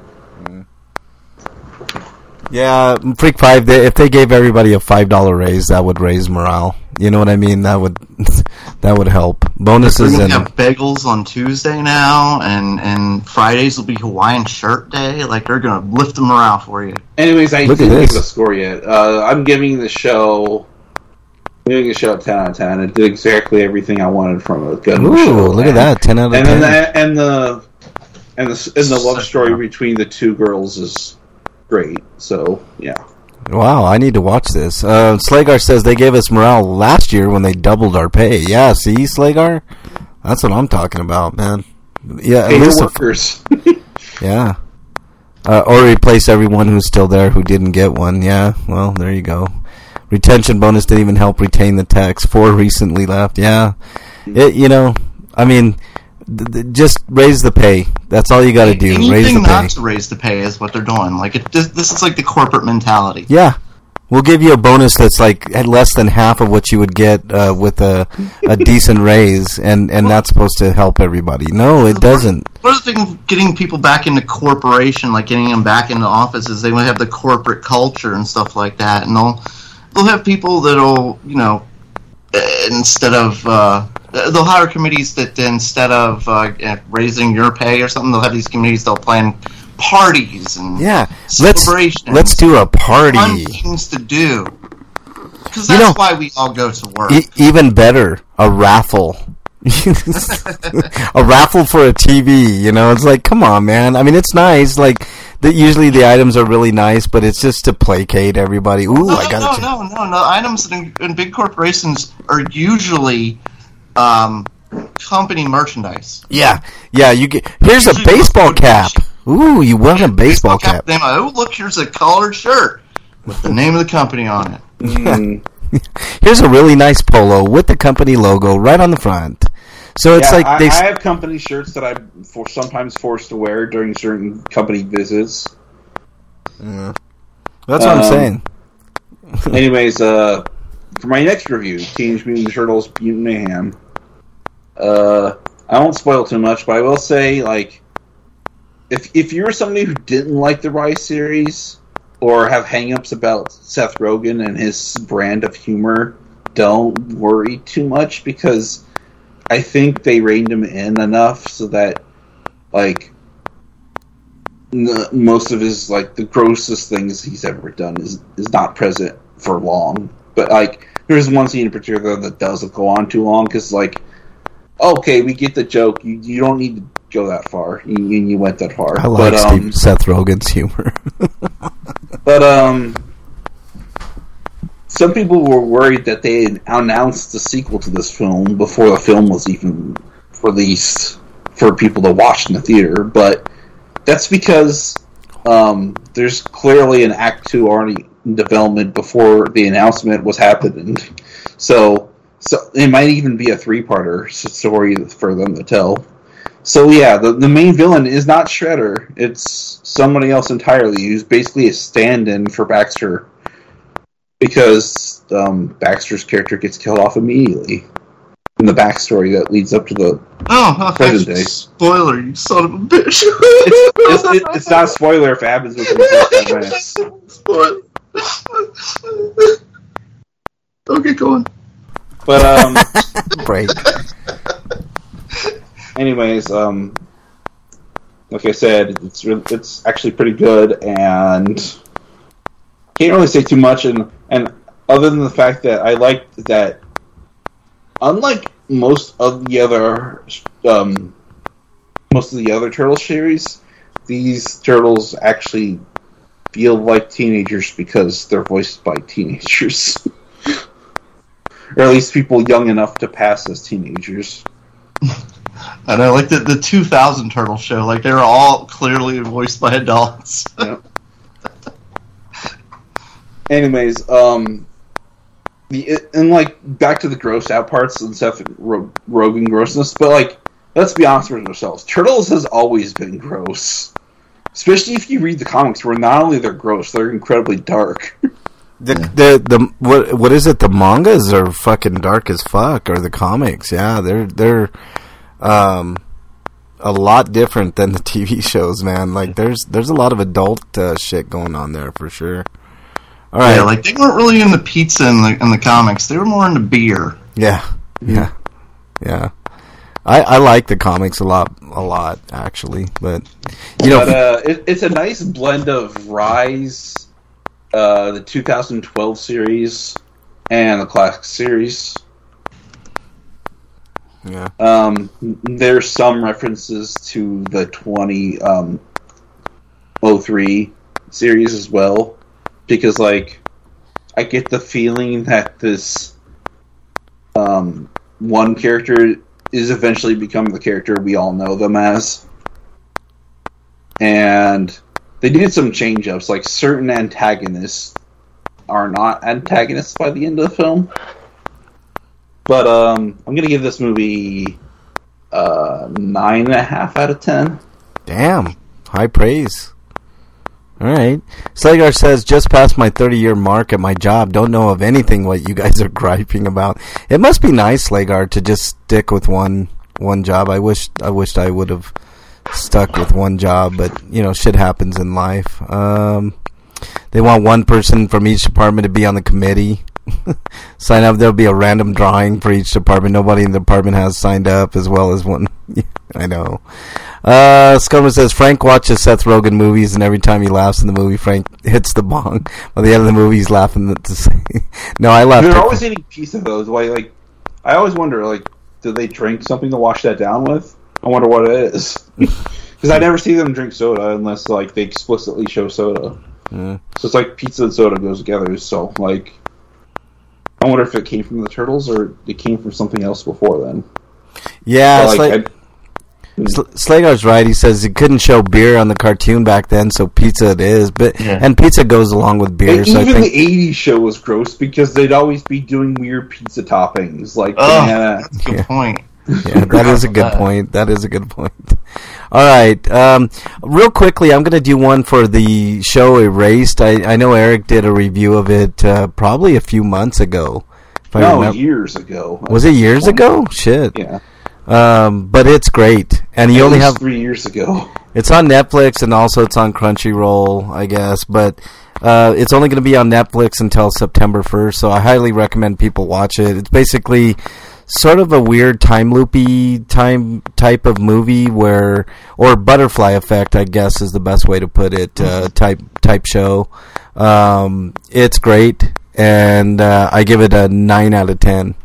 Yeah, Freak 5, if they gave everybody a $5 raise, that would raise morale. You know what I mean? That would help. Bonuses We're and gonna have bagels on Tuesday now, and Fridays will be Hawaiian Shirt Day. Like, they're gonna lift the morale for you. Anyways, I Look at didn't give this. it a score yet. I'm giving the show a 10 out of 10. It did exactly everything I wanted from a good ooh, show. look at that, 10 out of 10. And the love story between the two girls is great. So yeah. Wow, I need to watch this. Slagar says they gave us morale last year when they doubled our pay. Yeah, see, Slagar? That's what I'm talking about, man. Yeah, Pay at your least workers. yeah. Or replace everyone who's still there who didn't get one. Yeah, well, there you go. Retention bonus didn't even help retain the techs. 4 recently left. Yeah. I mean, just raise the pay. That's all you got to do. Anything Raise the not pay. to raise the pay is what they're doing. Like, this is like the corporate mentality. Yeah. We'll give you a bonus that's like at less than half of what you would get with a decent raise, and that's supposed to help everybody. No, it doesn't. Part of the thing of getting people back into corporation, like getting them back into offices, they want to have the corporate culture and stuff like that, and they'll have people that'll, instead of they'll hire committees that instead of raising your pay or something, they'll have these committees they'll plan parties and celebrations. Let's do a party. Fun things to do. Because that's why we all go to work. Even better, a raffle. A raffle for a TV, it's like, come on, man. I mean, it's nice. Like, usually the items are really nice, but it's just to placate everybody. Ooh, I got it. No. Items in big corporations are usually company merchandise. Yeah. You get. Here's a baseball cap. Ooh, you won a baseball cap. Then, look, here's a collared shirt with the name of the company on it. Here's a really nice polo with the company logo right on the front. So it's like I have company shirts that I'm sometimes forced to wear during certain company visits. Yeah. That's what I'm saying. Anyways, for my next review, Teenage Mutant Ninja Turtles: Mutant Mayhem. I won't spoil too much, but I will say, like, if you're somebody who didn't like the Rise series or have hang-ups about Seth Rogen and his brand of humor, don't worry too much, because I think they reined him in enough so that, like, most of his, like, the grossest things he's ever done is not present for long. But, like, there's one scene in particular that doesn't go on too long, because, like, okay, we get the joke. You don't need to go that far. You went that far. I like Seth Rogen's humor. But some people were worried that they had announced the sequel to this film before the film was even released for people to watch in the theater. But that's because there's clearly an Act 2 already in development before the announcement was happening. So it might even be a 3-parter story for them to tell. So yeah, the main villain is not Shredder. It's somebody else entirely, who's basically a stand-in for Baxter. Because Baxter's character gets killed off immediately in the backstory that leads up to the present day. Spoiler, you son of a bitch. It's not a spoiler if it happens within the first 5 minutes. Spoiler. Okay, go on. But break. Anyways, like I said, it's actually pretty good, and can't really say too much. And other than the fact that I like that, unlike most of the other Turtle series, these turtles actually feel like teenagers because they're voiced by teenagers. Or at least people young enough to pass as teenagers. And I like the 2000 Turtle show. Like, they were all clearly voiced by adults. Yeah. Anyways, and like, back to the gross out parts and Seth Rogen grossness, but like, let's be honest with ourselves. Turtles has always been gross. Especially if you read the comics, where not only they're gross, they're incredibly dark. What is it? The mangas are fucking dark as fuck, or the comics? Yeah, they're a lot different than the TV shows, man. Like there's a lot of adult shit going on there for sure. All right. Yeah, like they weren't really into pizza in the comics. They were more into beer. Yeah. I like the comics a lot actually, but it's a nice blend of Rise, the 2012 series, and the classic series. Yeah. There's some references to the 2003 series as well, because like I get the feeling that this one character is eventually becoming the character we all know them as. And they did some change-ups, like certain antagonists are not antagonists by the end of the film. But I'm going to give this movie 9.5 out of 10. Damn. High praise. All right. Slagar says, just past my 30-year mark at my job. Don't know of anything what you guys are griping about. It must be nice, Slagar, to just stick with one job. I wished I would have stuck with one job, but, shit happens in life. They want one person from each department to be on the committee. Sign up. There'll be a random drawing for each department. Nobody in the department has signed up, as well as one. I know. Scummer says Frank watches Seth Rogen movies, and every time he laughs in the movie, Frank hits the bong. By the end of the movie, he's laughing No, I laugh. They're always eating pizza though. Like, I always wonder, like, do they drink something to wash that down with? I wonder what it is, because I never see them drink soda unless like they explicitly show soda. So it's like pizza and soda goes together. So like, I wonder if it came from the Turtles or it came from something else before then. Yeah, Slagar's right. He says he couldn't show beer on the cartoon back then, so pizza it is. But and pizza goes along with beer. And so even I think the '80s show was gross because they'd always be doing weird pizza toppings, like banana. That's a good point. Yeah, that is a good point. That is a good point. All right. Real quickly, I'm going to do one for the show Erased. I know Eric did a review of it probably a few months ago. Years ago. Was it years ago? Shit. Yeah. But it's great. And you only have 3 years ago. It's on Netflix, and also it's on Crunchyroll, I guess. But it's only going to be on Netflix until September 1st, so I highly recommend people watch it. It's basically sort of a weird time loopy type of movie or butterfly effect, I guess is the best way to put it, type show. It's great, and I give it a 9 out of 10.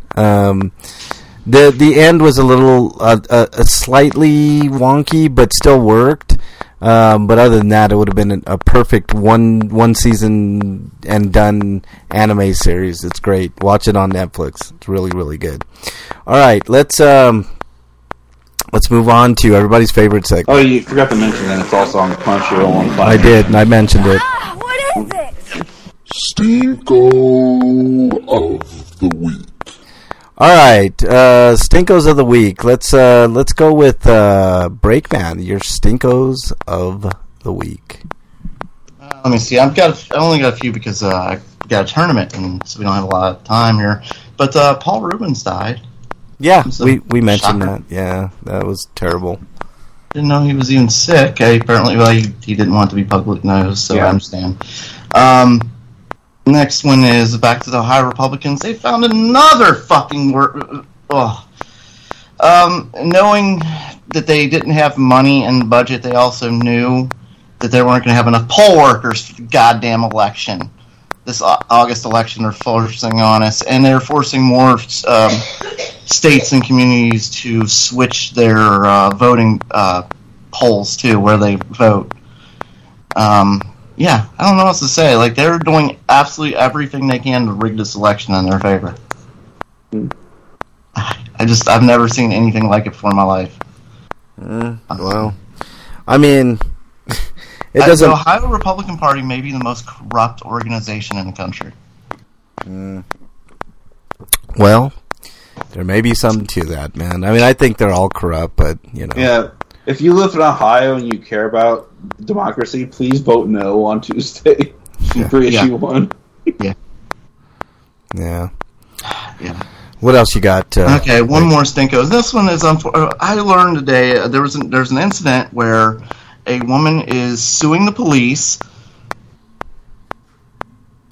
The end was a little slightly wonky, but still worked. But other than that, it would have been a perfect one season and done anime series. It's great. Watch it on Netflix. It's really, really good. All right, let's move on to everybody's favorite segment. Oh, you forgot to mention that it's also on Crunchyroll. I did, and I mentioned it. What is it? Stinko of the week. All right, Stinkos of the week. Let's go with Breakman. Your Stinkos of the week. Let me see. I only got a few because I got a tournament, and so we don't have a lot of time here. But Paul Rubens died. Yeah, we mentioned that. Yeah, that was terrible. Didn't know he was even sick. Apparently, he didn't want to be public news, so I understand. Next one is back to the Ohio Republicans. They found another fucking word. Knowing that they didn't have money in the budget, they also knew that they weren't going to have enough poll workers for the goddamn election. This August election they're forcing on us, and they're forcing more states and communities to switch their voting polls to where they vote. Yeah, I don't know what else to say. Like, they're doing absolutely everything they can to rig this election in their favor. I've never seen anything like it before in my life. Well, I mean, it doesn't. The Ohio Republican Party may be the most corrupt organization in the country. Well, there may be something to that, man. I mean, I think they're all corrupt, but you know. Yeah, if you live in Ohio and you care about democracy, please vote no on Tuesday for issue 1. Yeah. Yeah. What else you got? Okay, one more stinko. This one is I learned today there's an incident where a woman is suing the police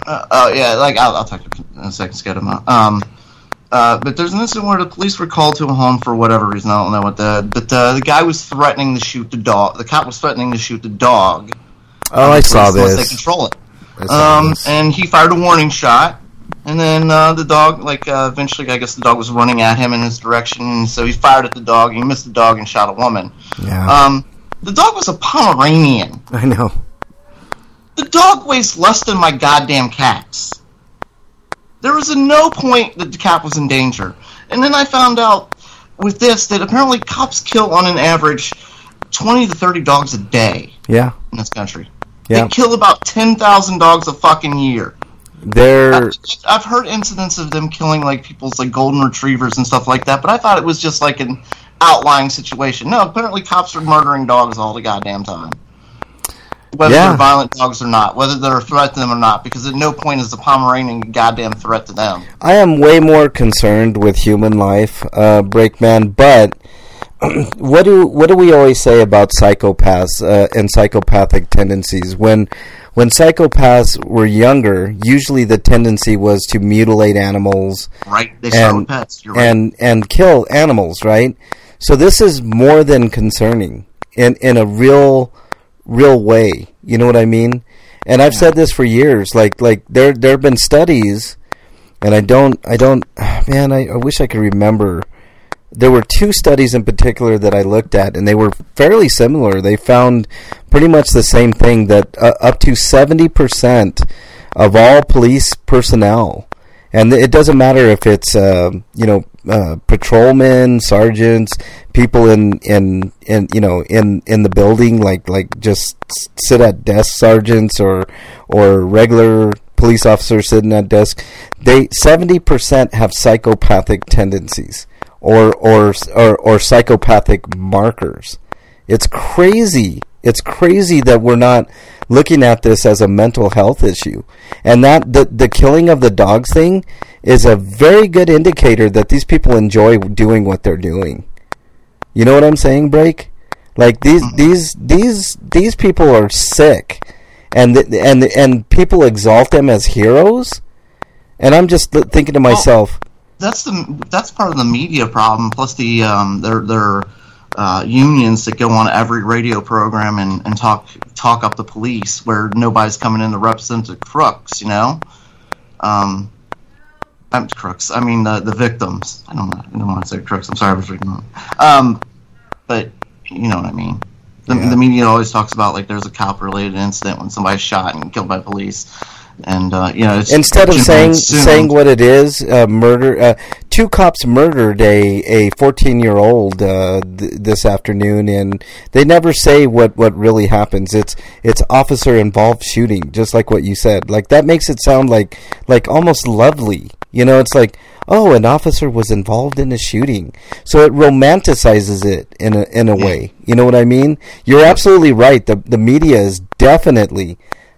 Yeah, like I'll talk to you in a second, Scudama. But there's an incident where the police were called to a home for whatever reason. I don't know what the guy was threatening to shoot the dog. The cop was threatening to shoot the dog. Oh, I saw Unless this. they control it. I saw this. And he fired a warning shot. And then the dog, eventually, I guess the dog was running at him in his direction. And so he fired at the dog. He missed the dog and shot a woman. Yeah. The dog was a Pomeranian. I know. The dog weighs less than my goddamn cats. There was no point that the cat was in danger. And then I found out with this that apparently cops kill on an average 20 to 30 dogs a day. Yeah. In this country. Yeah. They kill about 10,000 dogs a fucking year. I've heard incidents of them killing like people's like golden retrievers and stuff like that, but I thought it was just like an outlying situation. No, apparently cops are murdering dogs all the goddamn time. Whether they're violent dogs or not, whether they're a threat to them or not, because at no point is the Pomeranian a goddamn threat to them. I am way more concerned with human life, Breakman, but what do we always say about psychopaths and psychopathic tendencies? When psychopaths were younger, usually the tendency was to mutilate animals. Right, they start with pets. You're right. And kill animals, right? So this is more than concerning in a real way. You know what I mean? And I've said this for years. Like there have been studies, and I wish I could remember. There were two studies in particular that I looked at, and they were fairly similar. They found pretty much the same thing, that up to 70% of all police personnel, and it doesn't matter if it's patrolmen, sergeants, people in the building, like just sit at desk sergeants or regular police officers sitting at desk. 70% have psychopathic tendencies. Or psychopathic markers. It's crazy. It's crazy that we're not looking at this as a mental health issue. And that the killing of the dogs thing is a very good indicator that these people enjoy doing what they're doing. You know what I'm saying, Break? Like these people are sick, and people exalt them as heroes. And I'm just thinking to myself, that's part of the media problem. Plus the their unions that go on every radio program and talk up the police, where nobody's coming in to represent the crooks. You know, I'm crooks. I mean the victims. I don't want to say crooks. I'm sorry, I was reading wrong. But you know what I mean. The media always talks about like there's a cop-related incident when somebody's shot and killed by police. And it's instead of saying what it is, murder. Two cops murdered a 14-year-old this afternoon, and they never say what really happens. It's officer involved shooting, just like what you said. Like that makes it sound like almost lovely. You know, it's like, oh, an officer was involved in a shooting, so it romanticizes it in a way. You know what I mean? You're absolutely right. The media is definitely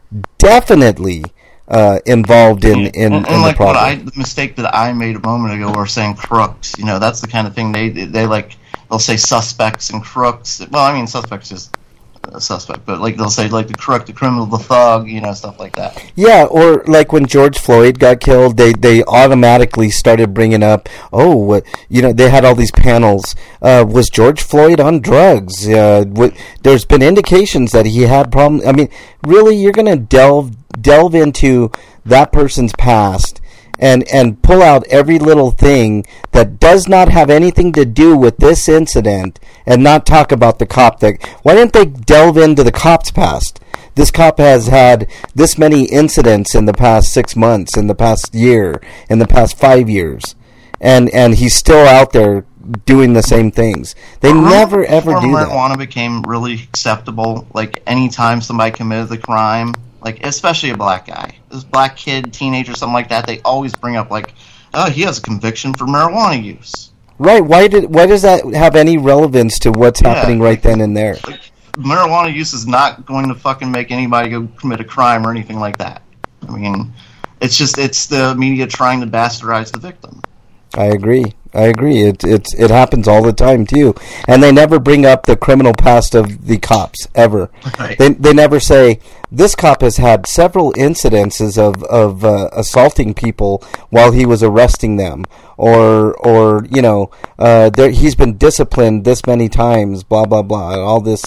involved in like the problem. The mistake that I made a moment ago, were saying crooks. You know, that's the kind of thing they like. They'll say suspects and crooks. Well, I mean, suspects is a suspect, but like they'll say like the crook, the criminal, the thug. You know, stuff like that. Yeah, or like when George Floyd got killed, they automatically started bringing up, they had all these panels. Was George Floyd on drugs? There's been indications that he had problems. I mean, really, you're going to delve into that person's past and pull out every little thing that does not have anything to do with this incident and not talk about the cop. Why didn't they delve into the cop's past? This cop has had this many incidents in the past 6 months, in the past year, in the past 5 years, and he's still out there doing the same things. They never ever do that. Marijuana became really acceptable. Like anytime somebody committed the crime, like especially a black guy, this black kid, teenager, something like that, they always bring up like, oh, he has a conviction for marijuana use. Right? Why does that have any relevance to what's happening right then and there? Like, marijuana use is not going to fucking make anybody go commit a crime or anything like that. I mean, it's the media trying to bastardize the victim. I agree. I agree. It happens all the time too, and they never bring up the criminal past of the cops ever. Right. They never say this cop has had several incidences of assaulting people while he was arresting them, or he's been disciplined this many times. Blah blah blah. And all this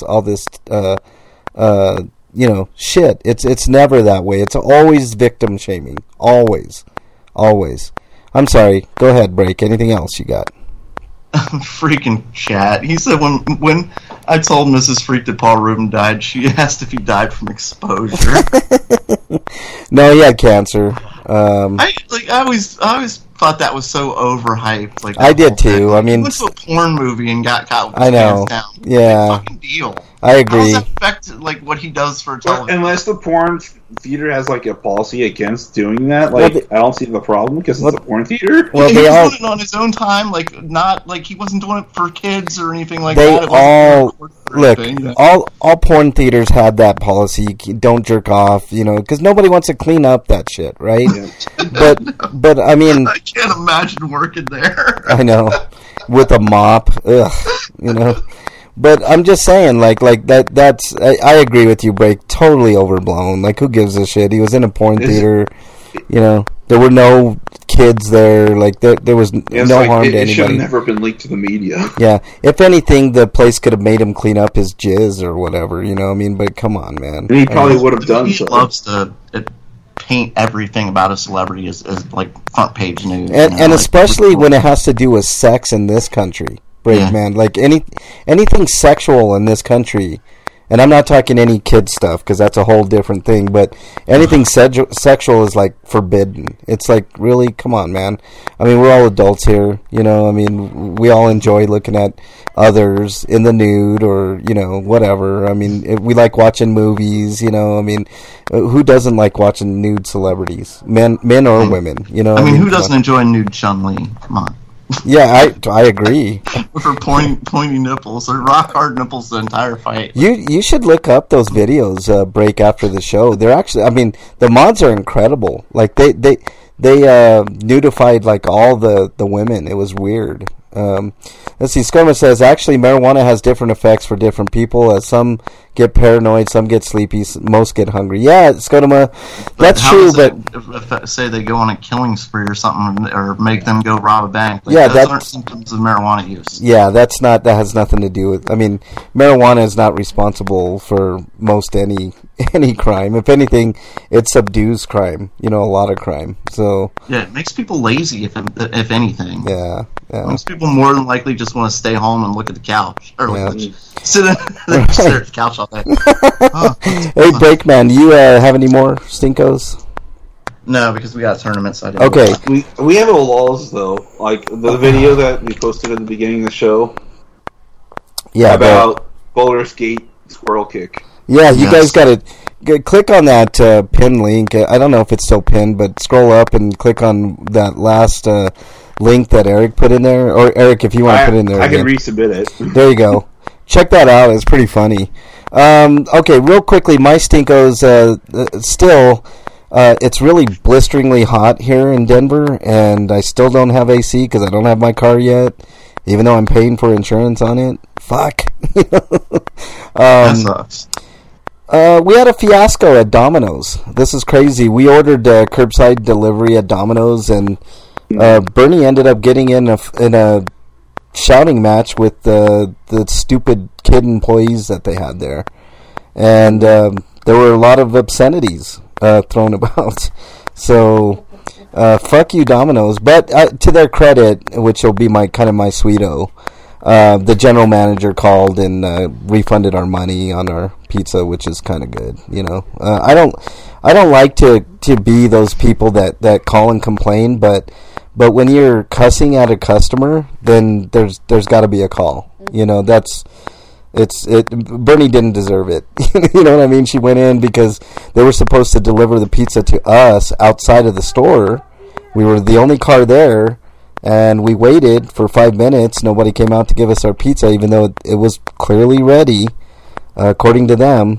shit. It's never that way. It's always victim shaming. Always. I'm sorry. Go ahead, Break. Anything else you got? Freaking chat. He said when I told Mrs. Freak that Paul Rubin died, she asked if he died from exposure. No, he had cancer. I always thought that was so overhyped. Like I did too. I mean, he went to a porn movie and got caught with I know. his hands down. Yeah. Like, fucking deal. I agree. How does that affect what he does for television? Unless the porn theater has a policy against doing that, Well, I don't see the problem because it's a porn theater. Well, he they was all doing it on his own time, not he wasn't doing it for kids or anything like they that. It all wasn't for look. anything. All porn theaters had that policy. Don't jerk off, because nobody wants to clean up that shit, right? Yeah. But I mean, I can't imagine working there. I know, with a mop, ugh, But I'm just saying, that's I agree with you, Break. Totally overblown. Who gives a shit? He was in a porn theater. There were no kids there. There was no harm to It should have anybody. never been leaked to the media. Yeah, if anything, the place could have made him clean up his jizz or whatever. But come on, man. And he probably would have done He so. loves to paint everything about a celebrity as front page news. And especially when it has to do with sex in this country. Break, Yeah. man. Anything sexual in this country, and I'm not talking any kid stuff because that's a whole different thing. But anything sexual is forbidden. It's really, come on, man. I mean, we're all adults here, I mean, we all enjoy looking at others in the nude or whatever. I mean, we like watching movies. I mean, who doesn't like watching nude celebrities, men or women? I mean, who doesn't enjoy nude Chun-Li? Come on. Yeah, I agree. With her pointy nipples, her rock hard nipples the entire fight. You should look up those videos, Break, after the show. They're actually, I mean, the mods are incredible. They nudified all the women. It was weird. Let's see. Skoma says actually marijuana has different effects for different people. As some get paranoid, some get sleepy, most get hungry. Yeah, Skoma, that's true. But if say they go on a killing spree or something, or make them go rob a bank, yeah, those aren't symptoms of marijuana use. Yeah, that has nothing to do with. I mean, marijuana is not responsible for most any crime. If anything, it subdues crime. A lot of crime. So yeah, it makes people lazy. If anything, yeah. Most people more than likely just want to stay home and look at the couch or sit in they stare at the couch all day. Hey, Breakman, do you have any more stinkos? No, because we got tournaments. So I didn't Okay. We have a laws though, the video that we posted at the beginning of the show. Yeah, about Baldur's Gate Squirrel Kick. Yeah, you guys got to click on that pin link. I don't know if it's still pinned, but scroll up and click on that last link that Eric put in there. Or Eric, if you want to put it in there, I can resubmit it. There you go. Check that out. It's pretty funny. Okay, real quickly, my stinkos. Still, it's really blisteringly hot here in Denver, and I still don't have AC because I don't have my car yet, even though I'm paying for insurance on it. Fuck. that sucks. We had a fiasco at Domino's. This is crazy. We ordered curbside delivery at Domino's, and Bernie ended up getting in a shouting match with the stupid kid employees that they had there, and there were a lot of obscenities thrown about. So fuck you, Domino's. But to their credit, which will be my sweeto, the general manager called and refunded our money on our pizza, which is kind of good. I don't like to be those people that call and complain, but when you're cussing at a customer, then there's got to be a call. Bernie didn't deserve it. You know what I mean? She went in because they were supposed to deliver the pizza to us outside of the store. We were the only car there, and we waited for 5 minutes. Nobody came out to give us our pizza, even though it was clearly ready, according to them.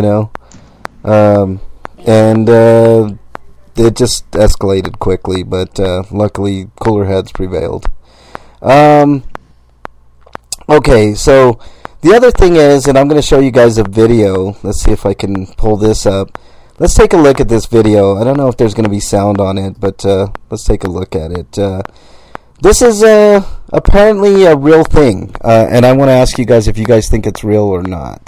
And it just escalated quickly, but luckily cooler heads prevailed. Okay, so the other thing is, and I'm going to show you guys a video. Let's see if I can pull this up. Let's take a look at this video. I don't know if there's going to be sound on it, but let's take a look at it. This is apparently a real thing, and I want to ask you guys if you guys think it's real or not.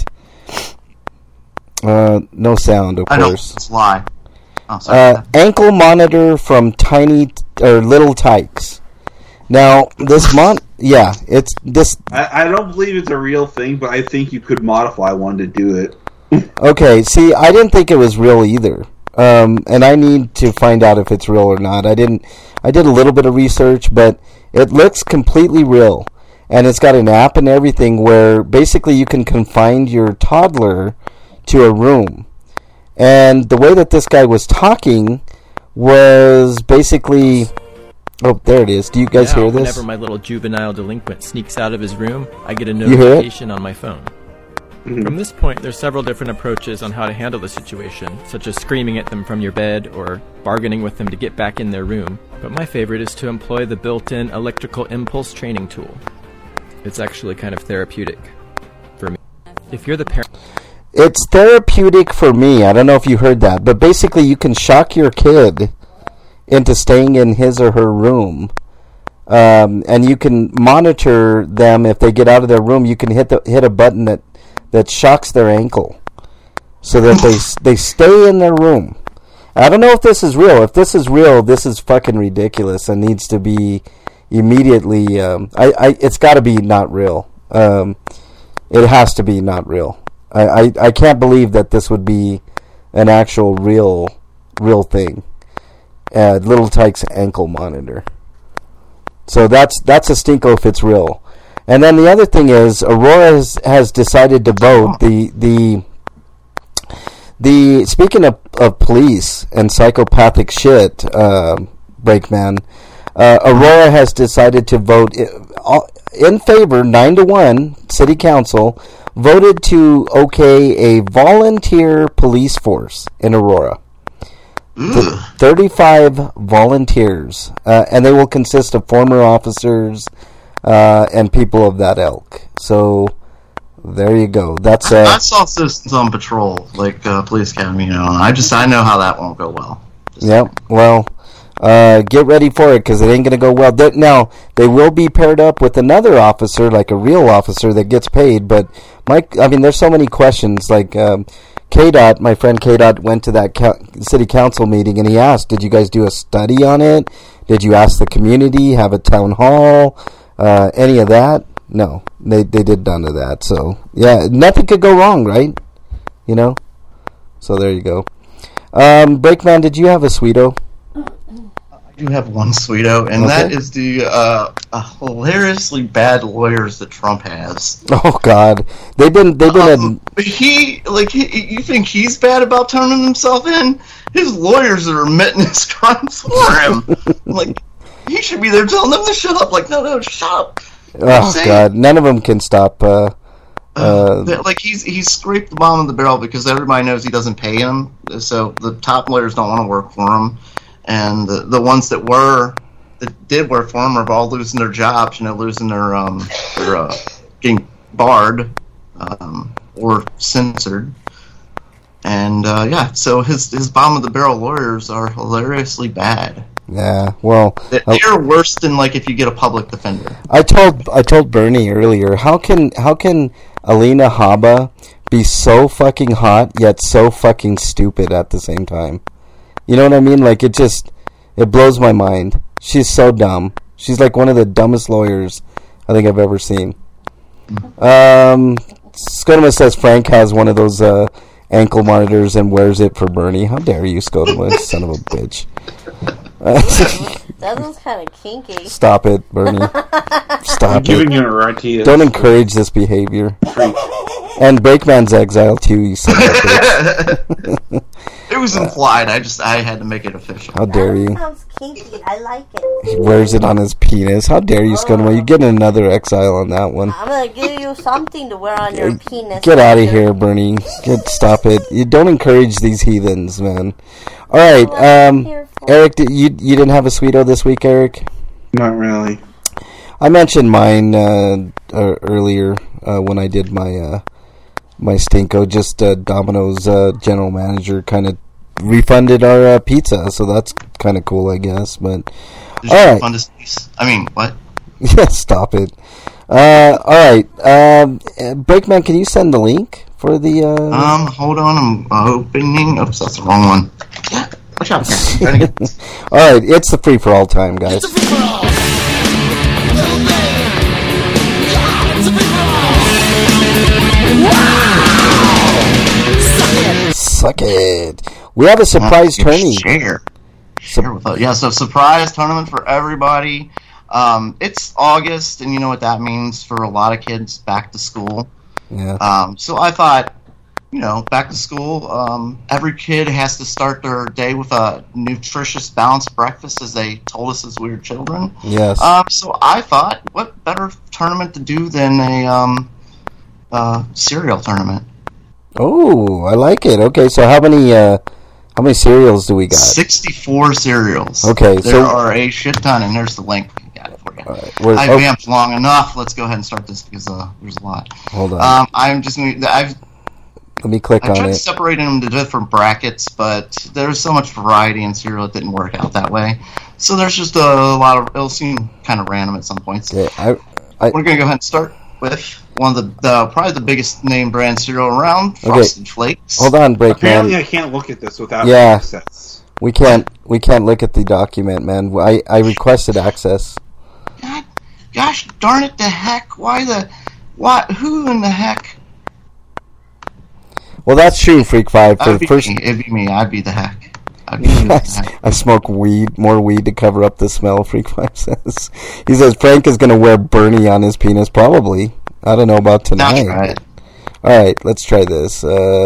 No sound, of I know course. it's lie. Oh, sorry. Ankle monitor from Little Tykes. Now, this it's this. I don't believe it's a real thing, but I think you could modify one to do it. Okay, see, I didn't think it was real either, and I need to find out if it's real or not. I did a little bit of research, but it looks completely real, and it's got an app and everything where basically you can confine your toddler to a room. And the way that this guy was talking was basically... Oh, there it is. Do you guys hear this? Whenever my little juvenile delinquent sneaks out of his room, I get a hear it? notification on my phone. From this point, there's several different approaches on how to handle the situation, such as screaming at them from your bed or bargaining with them to get back in their room. But my favorite is to employ the built-in electrical impulse training tool. It's actually kind of therapeutic for me. If you're the parent... It's therapeutic for me. I don't know if you heard that, but basically you can shock your kid into staying in his or her room, and you can monitor them if they get out of their room. You can hit a button that shocks their ankle, so that they stay in their room. I don't know if this is real. If this is real, this is fucking ridiculous and needs to be immediately. It's got to be not real. It has to be not real. I can't believe that this would be an actual real thing. Little Tykes ankle monitor. So that's a stinko if it's real. And then the other thing is, Aurora has decided to vote the speaking of police and psychopathic shit, Breakman, Aurora has decided to vote in favor, 9-1, City Council voted to okay a volunteer police force in Aurora. 35 volunteers, and they will consist of former officers and people of that ilk. So there you go. That's I saw citizens on patrol, like Police Academy. I know how that won't go well. Yep. Well, get ready for it because it ain't gonna go well. Now they will be paired up with another officer, like a real officer that gets paid. But there's so many questions. Like KDOT, my friend KDOT went to that city council meeting and he asked, "Did you guys do a study on it? Did you ask the community? Have a town hall? Any of that?" No, they did none of that. So yeah, nothing could go wrong, right? So there you go. Breakman, did you have a Sweeto? I do have one Sweeto, and that is the hilariously bad lawyers that Trump has. Oh God, they've been. You think he's bad about turning himself in? His lawyers are admitting his crimes for him. He should be there telling them to shut up. No, shut up. Oh God, none of them can stop. He's scraped the bottom of the barrel because everybody knows he doesn't pay him, so the top lawyers don't want to work for him, and the ones that did work for him are all losing their jobs, losing their getting barred or censored, and so his bottom of the barrel lawyers are hilariously bad. Yeah, well, they're worse than if you get a public defender. I told Bernie earlier, how can Alina Habba be so fucking hot yet so fucking stupid at the same time? You know what I mean? It blows my mind. She's so dumb. She's one of the dumbest lawyers I think I've ever seen. Skodoma says Frank has one of those ankle monitors and wears it for Bernie. How dare you, Skodoma, son of a bitch. That was kind of kinky. Stop it, Bernie. Stop I'm giving you a right to Don't encourage this behavior. And Breakman's exile too, you son of a bitch. It was implied. I had to make it official. How dare you? That sounds kinky. I like it. He wears it on his penis. How dare you, Skodoma? You're getting another exile on that one. I'm gonna give you something to wear on your penis. Get out of here, Bernie. Stop it. You don't encourage these heathens, man. All right, Eric, you didn't have a Sweeto this week, Eric? Not really. I mentioned mine earlier when I did my my Stinko. Just Domino's general manager kind of refunded our pizza, so that's kind of cool, I guess. But Did all you right, refund his piece? I mean, what? yeah, stop it. All right, Breakman, can you send the link for the? Hold on, I'm opening. Oops, that's the wrong one. Yeah, watch out. Trying to get- All right, it's the free for all time, guys. Suck it. We have a surprise tourney. Share with us. Yeah, so surprise tournament for everybody. It's August, and you know what that means for a lot of kids, back to school. Yeah. So I thought, back to school, every kid has to start their day with a nutritious, balanced breakfast, as they told us as we were children. Yes. So I thought, what better tournament to do than a cereal tournament? Oh, I like it. Okay, so how many cereals do we got? 64 cereals. Okay, there so are a shit ton, and there's the link. Got it for you. all right, I vamped long enough. Let's go ahead and start this because there's a lot. hold on. I'm just I've Let me click on tried it. separating them to different brackets, but there's so much variety in cereal it didn't work out that way. So there's just a lot of it'll seem kind of random at some points. Okay, We're gonna go ahead and start with one of the probably the biggest name brand cereal around, Frosted Flakes. hold on, Apparently, Breakman. I can't look at this without Yeah. access. We can't look at the document, man. I requested access. God, gosh darn it! The heck? Who in the heck? Well, that's true, Freak 5. For It'd the be first, me. It'd be me. I'd be the heck. I'd be the heck. I smoke more weed to cover up the smell, Freak 5 says. He says Frank is going to wear Bernie on his penis, probably. I don't know about tonight. That's right. Alright, let's try this.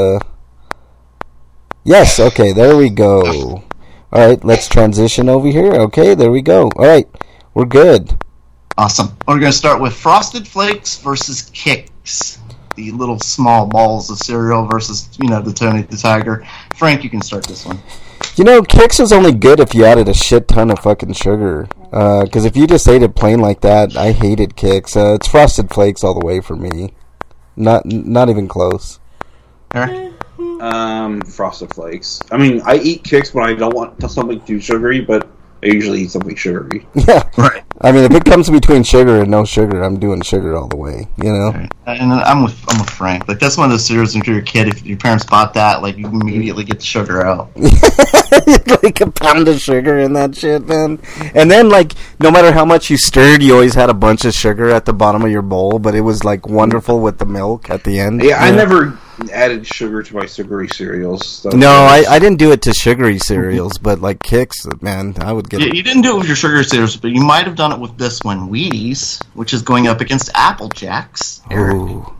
Yes, okay, there we go. Alright, let's transition over here. Okay, there we go. Alright, we're good. Awesome. We're going to start with Frosted Flakes versus Kix. The little small balls of cereal versus, the Tony the Tiger. Frank, you can start this one. Kix is only good if you added a shit ton of fucking sugar. Because if you just ate it plain like that, I hated Kix. It's Frosted Flakes all the way for me. Not even close. Eric? Frosted Flakes. I mean, I eat Kix when I don't want something too sugary, but I usually eat something sugary. Yeah. Right. I mean, if it comes between sugar and no sugar, I'm doing sugar all the way, Right. And I'm with Frank. Like, that's one of those cereals when you're a kid, if your parents bought that, like, you immediately get the sugar out. Like a pound of sugar in that shit, man. And then, like, no matter how much you stirred, you always had a bunch of sugar at the bottom of your bowl, but it was, like, wonderful with the milk at the end. Yeah, I never added sugar to my sugary cereals. So No, I didn't do it to sugary cereals, but, like, Kix, man, I would get Yeah, it. you didn't do it with your sugar cereals, but you might have done it with this one, Wheaties, which is going up against Apple Jacks. Eric. Ooh.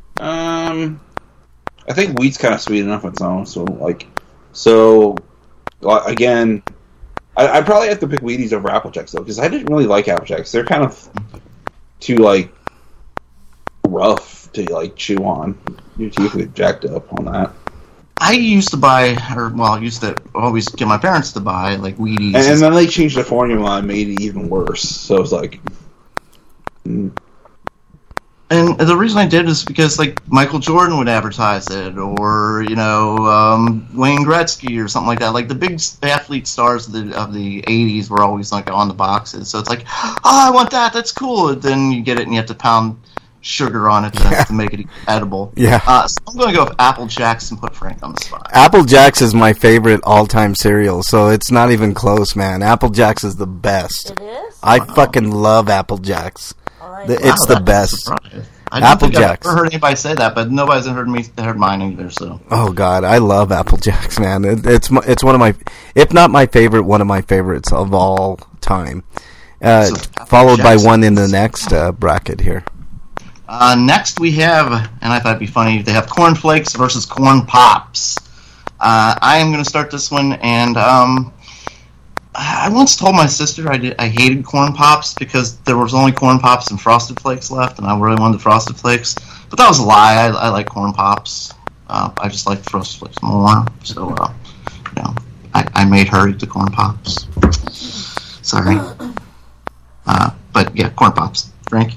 I think wheat's kind of sweet enough on its own. Again, I probably have to pick Wheaties over Apple Jacks though, because I didn't really like Apple Jacks. They're kind of too rough to chew on. Your teeth get jacked up on that. I used to buy, used to always get my parents to buy, like, Wheaties. And then they changed the formula and made it even worse. So it's like... And the reason I did is because, like, Michael Jordan would advertise it, or, Wayne Gretzky or something like that. Like, the big athlete stars of the 80s were always, like, on the boxes. So it's like, oh, I want that, that's cool. And then you get it and you have to pound sugar on it to make it edible. Yeah. So I'm going to go with Apple Jacks and put Frank on the spot. Apple Jacks is my favorite all-time cereal, so it's not even close, man. Apple Jacks is the best. It is? I fucking love Apple Jacks. It's Wow, the that's best. a surprise. I Apple don't think Jacks. I've ever heard anybody say that, but nobody's heard mine either. So Oh God, I love Apple Jacks, man. It's one of my, if not my favorite, one of my favorites of all time. So, Followed by Jacks. one in the next bracket here. Next we have, and I thought it'd be funny, they have Corn Flakes versus Corn Pops. I am going to start this one, and I once told my sister I hated Corn Pops because there was only Corn Pops and Frosted Flakes left, and I really wanted the Frosted Flakes. But that was a lie. I like Corn Pops. I just like Frosted Flakes more. So, I made her eat the Corn Pops. Sorry. But yeah, Corn Pops. Frank?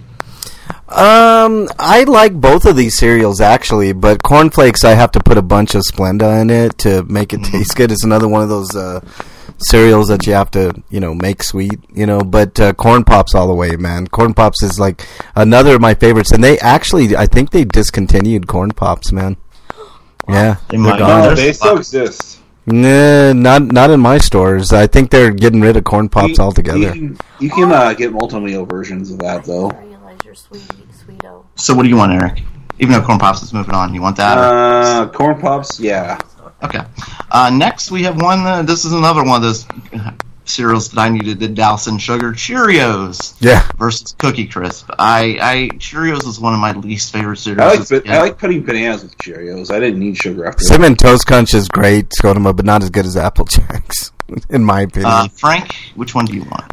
I like both of these cereals actually, but Corn Flakes I have to put a bunch of Splenda in it to make it taste good. It's another one of those cereals that you have to, make sweet, but Corn Pops all the way, man. Corn Pops is like another of my favorites, and I think they discontinued Corn Pops, man. Yeah, they're gone. No, they still exist. Nah, not in my stores. I think they're getting rid of Corn Pops altogether. You can get multi-meal versions of that, though. Sweeto. So what do you want, Eric? Even though Corn Pops is moving on, you want that? Corn Pops, yeah. Okay. Next, we have one. This is another one of those cereals that I needed to douse in sugar. Cheerios. Yeah. Versus Cookie Crisp. Cheerios is one of my least favorite cereals. I like putting bananas with Cheerios. I didn't need sugar after Cinnamon Toast Crunch is great, Scotoma, but not as good as Apple Jacks, in my opinion. Frank, which one do you want?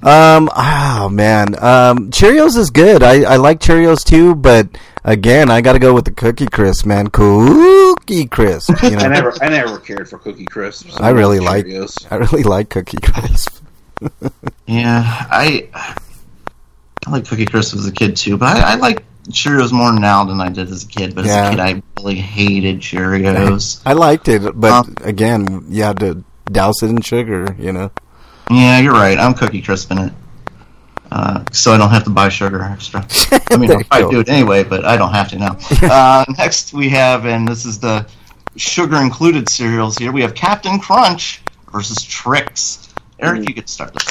Cheerios is good. I like Cheerios too, but again, I got to go with the Cookie Crisp, man. Cookie Crisp. I never cared for Cookie Crisp. So I really like Cookie Crisp. Yeah, I like Cookie Crisp as a kid too, but I like Cheerios more now than I did as a kid. But as a kid, I really hated Cheerios. I liked it, but again, you had to douse it in sugar, Yeah, you're right. I'm Cookie Crisp in it. So I don't have to buy sugar extra. I mean, I do it anyway, but I don't have to now. Next we have, and this is the sugar-included cereals here, we have Captain Crunch versus Trix. Eric, you get to start this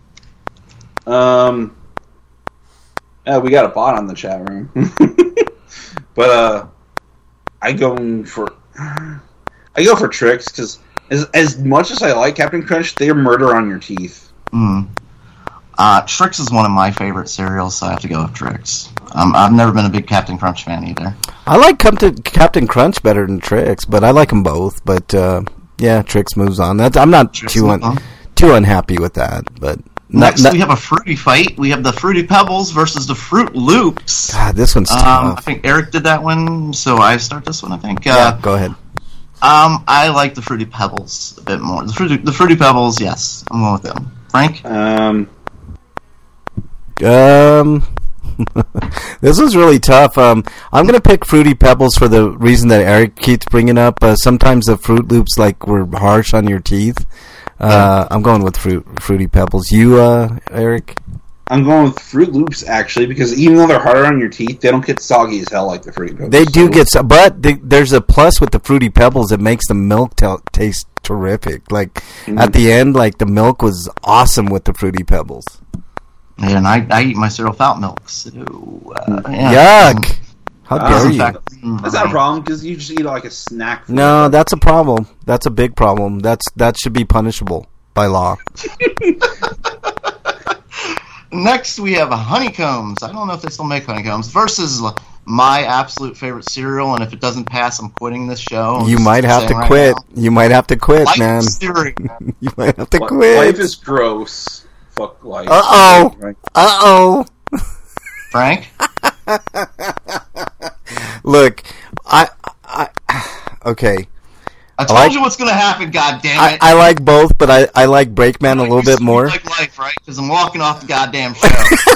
one. We got a bot on the chat room. But I go for Trix, because as much as I like Captain Crunch, they're murder on your teeth. Trix is one of my favorite cereals, so I have to go with Trix. I've never been a big Captain Crunch fan either. I like Captain Crunch better than Trix, but I like them both. But Trix moves on. I'm not too unhappy with that. But next, we have a fruity fight. We have the Fruity Pebbles versus the Fruit Loops. God, this one's tough. I think Eric did that one, so I start this one. I think. Go ahead. I like the Fruity Pebbles a bit more. The Fruity Pebbles, yes, I'm going with them. Frank. This was really tough. I'm going to pick Fruity Pebbles for the reason that Eric keeps bringing up. Sometimes the Fruit Loops were harsh on your teeth. I'm going with Fruity Pebbles. You, Eric? I'm going with Fruit Loops, actually, because even though they're harder on your teeth, they don't get soggy as hell like the Fruity Pebbles. They do but there's a plus with the Fruity Pebbles. It makes the milk taste terrific. At the end, the milk was awesome with the Fruity Pebbles. And I eat my cereal without milk, so... Yuck! How dare you? That's not a problem, because you just eat like a snack. No, that's a problem. That's a big problem. That should be punishable by law. Next, we have Honeycombs. I don't know if they still make Honeycombs. Versus my absolute favorite cereal, and if it doesn't pass, I'm quitting this show. You might have to quit. You might have to quit, man. You might have to quit. Life is gross. Fuck life. Uh-oh. Frank? Look, okay. I told you what's going to happen, goddammit. I like both, but I like Breakman a little bit more. You like life, right? Because I'm walking off the goddamn show.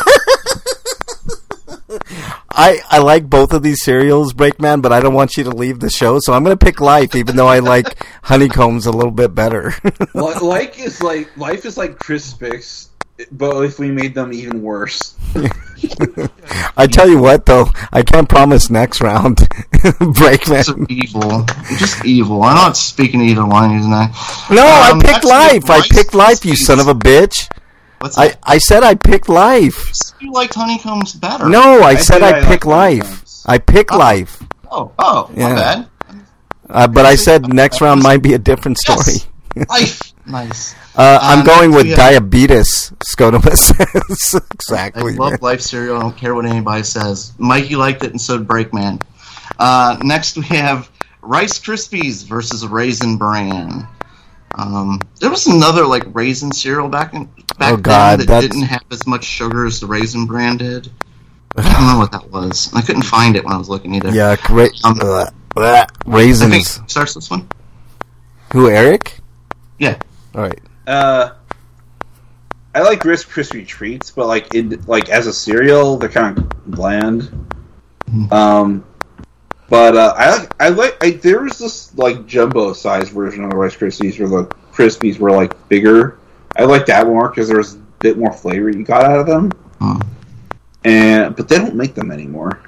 I like both of these cereals, Breakman, but I don't want you to leave the show, so I'm going to pick Life, even though I like Honeycombs a little bit better. Life is like Crispix, but if we made them even worse. I tell you what, though, I can't promise next round. Breakman. So evil. Just evil. I'm not speaking to either one, isn't I? No, I picked Life. I picked Life, you son of a bitch. What's that? I said I picked Life. You liked Honeycombs better. No, I said I picked Life. I picked Life. Oh, my bad. But I said next round might be a different story. Yes. Life. Nice. I'm going with diabetes, Scotoma says. Exactly. I love Life cereal. I don't care what anybody says. Mikey liked it, and so did Breakman. Next, we have Rice Krispies versus Raisin Bran. There was another raisin cereal back then that didn't have as much sugar as the Raisin Bran did. I don't know what that was. I couldn't find it when I was looking either. Yeah, raisins. I think starts this one. Who, Eric? Yeah. All right. I like Rice Krispie treats, but like as a cereal, they're kind of bland. But I like there was this like jumbo sized version of the Rice Krispies where the Krispies were like bigger. I like that more because there was a bit more flavor you got out of them. But they don't make them anymore.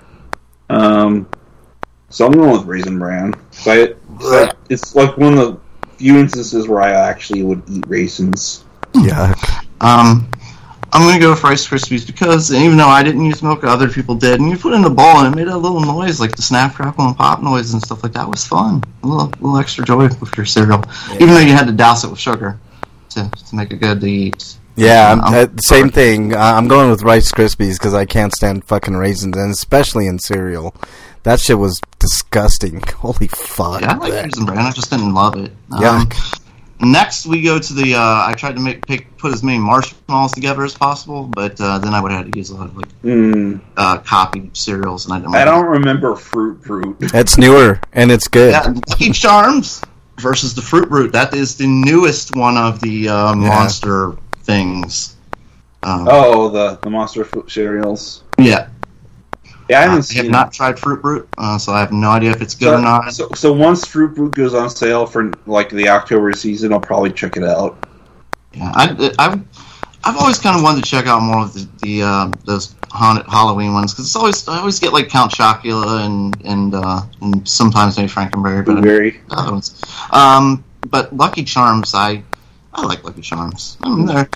So I'm going with Raisin Bran. It's like one of the few instances where I actually would eat raisins. Yeah. I'm going to go with Rice Krispies because even though I didn't use milk, other people did, and you put it in a bowl and it made a little noise, like the snap, crackle, and pop noise and stuff like that was fun. A little extra joy with your cereal, even though you had to douse it with sugar to make it good to eat. Yeah, same thing. I'm going with Rice Krispies because I can't stand fucking raisins, and especially in cereal. That shit was disgusting. Holy fuck. Yeah, I like Raisin Bran. I just didn't love it. Yeah. Next, we go to the. I tried to put as many marshmallows together as possible, but then I would have had to use a lot of copied cereals, and I don't remember Fruit Brute. It's newer and it's good. Yeah, Lucky Charms versus the Fruit Brute. That is the newest one of the monster things. The monster fruit cereals. Yeah. Yeah, I have not tried Fruit Brute, so I have no idea if it's good or not. So once Fruit Brute goes on sale for like the October season, I'll probably check it out. Yeah, I've always kind of wanted to check out more of the those haunted Halloween ones because I always get like Count Chocula and sometimes maybe Frankenberry, but other ones. But Lucky Charms, I like Lucky Charms. I mean, they're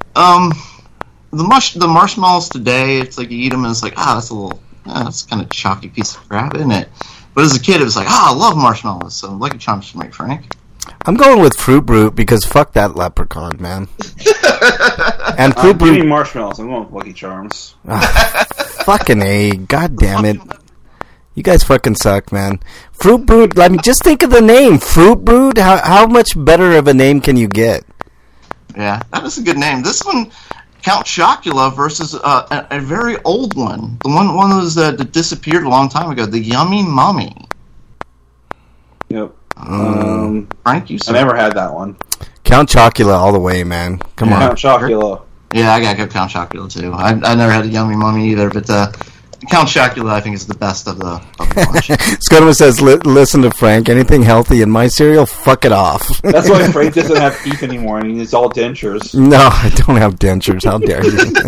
the marshmallows today. It's like you eat them and it's like that's kind of chalky piece of crap, isn't it? But as a kid, it was like, I love marshmallows. So Lucky Charms for me, Frank. I'm going with Fruit Brute because fuck that leprechaun, man. And Fruit Brute. Give me marshmallows. I'm going with Lucky Charms. Fucking A. God damn it. You guys fucking suck, man. Fruit Brute. I mean, just think of the name. Fruit Brute. How much better of a name can you get? Yeah, that is a good name. This one, Count Chocula versus a very old one. The one of those that disappeared a long time ago. The Yummy Mummy. Yep. Frank, you said I never had that one. Count Chocula all the way, man. Come on. Count Chocula. Yeah, I gotta go Count Chocula too. I never had a Yummy Mummy either, but Count Chocula I think is the best of the bunch. Scudman says, listen to Frank. Anything healthy in my cereal, fuck it off. That's why Frank doesn't have teeth anymore and he's all dentures. No, I don't have dentures. How dare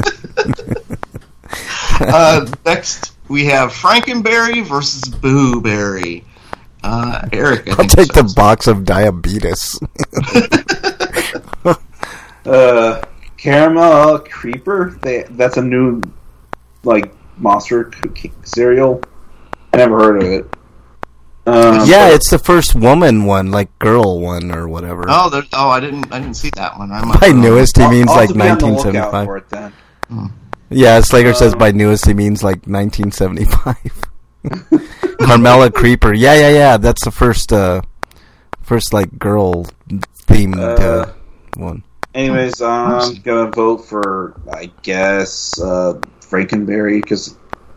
you? Next, we have Frankenberry versus Boo Berry. Eric, I'll take the box of diabetes. Caramel Creeper. That's a new monster cereal. I never heard of it. It's the first woman one, like girl one or whatever. I didn't see that one. By newest, he means like I'll be on the lookout 1975. for it then. Yeah, Slager says by newest he means like 1975. Carmela Creeper. Yeah. That's the first like girl themed one. Anyways, I'm gonna vote for I guess Frankenberry because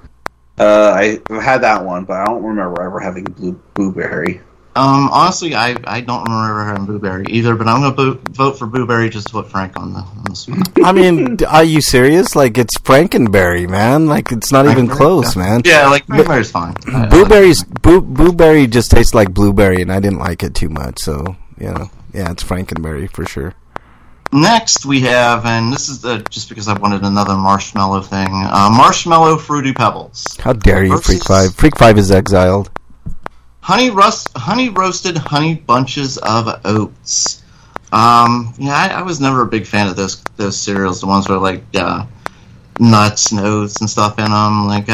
I had that one, but I don't remember ever having Blueberry. Honestly, I don't remember having Blueberry either, but I'm going to vote for Blueberry just to put Frank on this one. I mean, are you serious? Like, it's Frankenberry, man. Like, it's not even close, man. Yeah, like, Frankenberry's fine. Blueberry just tastes like blueberry, and I didn't like it too much, so, yeah, it's Frankenberry for sure. Next, we have, and this is just because I wanted another marshmallow thing, Marshmallow Fruity Pebbles. How dare you, Freak 5. Freak 5 is exiled. Honey roasted honey bunches of oats. I was never a big fan of those cereals, the ones with like nuts and oats and stuff in them. But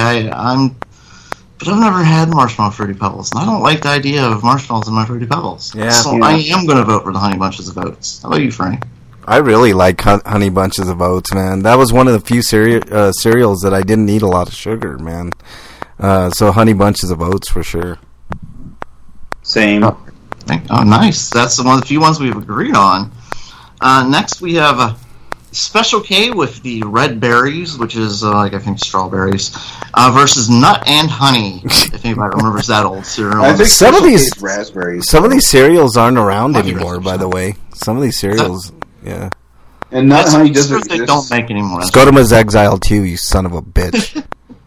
I've never had Marshmallow Fruity Pebbles, and I don't like the idea of marshmallows in my Fruity Pebbles. Yeah. So I am going to vote for the Honey Bunches of Oats. How about you, Frank? I really like Honey Bunches of Oats, man. That was one of the few cereals that I didn't need a lot of sugar, man. So Honey Bunches of Oats for sure. Same. Oh, nice. That's one of the few ones we've agreed on. Next, we have a Special K with the red berries, which is I think strawberries, versus Nut and Honey. If anybody remembers that old cereal. I think some of these raspberries. Some of these cereals aren't around anymore. By the way, some of these cereals, yeah. And Nut Honey doesn't They exist. don't make anymore. Scotima's exiled too, you son of a bitch.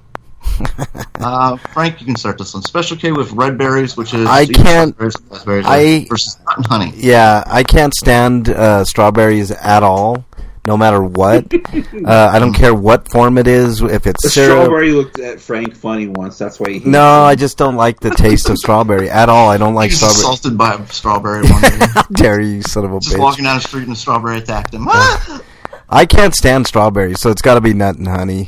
Frank, you can start this one. Special K with red berries, which is I can't- raspberries versus nut and honey. Yeah, I can't stand strawberries at all, no matter what. I don't care what form it is, if it's The syrup. strawberry looked at Frank funny once. That's why he. No, I just don't like the taste of strawberry at all. I don't like He's strawberry. assaulted by a strawberry one day. How dare you, son of a Just bitch. walking down the street and a strawberry attacked him. I can't stand strawberries, so it's got to be nut and honey.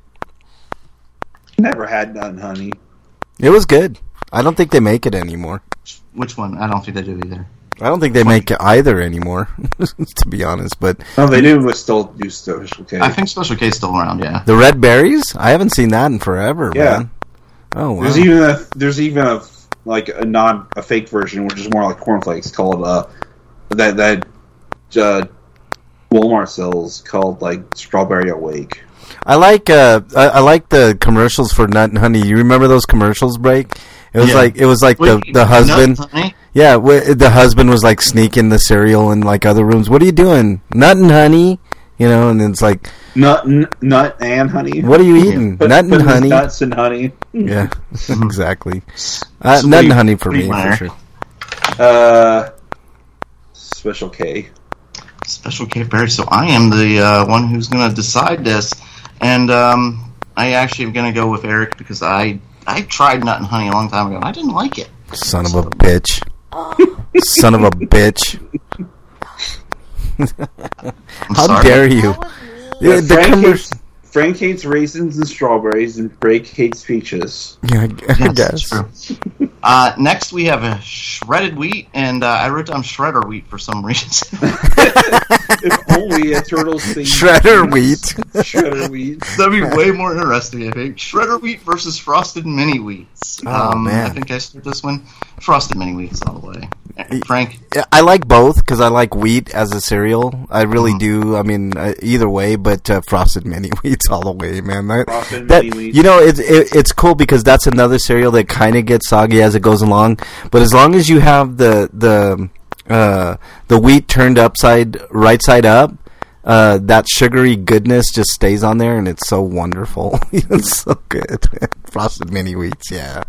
Never had Nut and Honey. It was good. I don't think they make it anymore. Which one? I don't think they do either. I don't think they make it either anymore, to be honest. But Oh, they do, but still do Special K. I think Special K is still around, yeah. the red berries, I haven't seen that in forever, Yeah. man. Oh, wow. There's even a fake version, which is more like cornflakes, called that Walmart sells, called like Strawberry Awake. I like the commercials for Nut and Honey. You remember those commercials, Break? It was like Wait, the husband. nut and honey? Yeah, the husband was like sneaking the cereal in like other rooms. What are you doing? Nut and Honey, you know? And it's like, Nut and honey. what are you eating? Put- Nut and put honey. Nuts and honey. Yeah, exactly. So Nut what and do honey for what do me you for want, sure. Special K. Special K berry. So I am the one who's going to decide this. And I actually am going to go with Eric because I tried nut and honey a long time ago and I didn't like it. Son of a bitch. Son of a bitch. I'm How sorry. dare you? Yeah, the Frank hates raisins and strawberries, and Break hates peaches. Yeah, I Yes, guess. that's true. Next, we have a shredded wheat, and I wrote down shredder wheat for some reason. If only a turtle's thing. Shredder wheat. Shredder wheat. That'd be way more interesting, I think. Shredder wheat versus frosted mini wheats. Oh, man. I think I start this one. Frosted mini wheats all the way. Frank? Yeah, I like both because I like wheat as a cereal. I really do. I mean, either way, but frosted mini wheats all the way, man. Frosted Mini Wheats. You know, it's cool because that's another cereal that kind of gets soggy as it goes along. But as long as you have the wheat turned right side up, that sugary goodness just stays on there, and it's so wonderful. It's so good. Frosted mini wheats, yeah.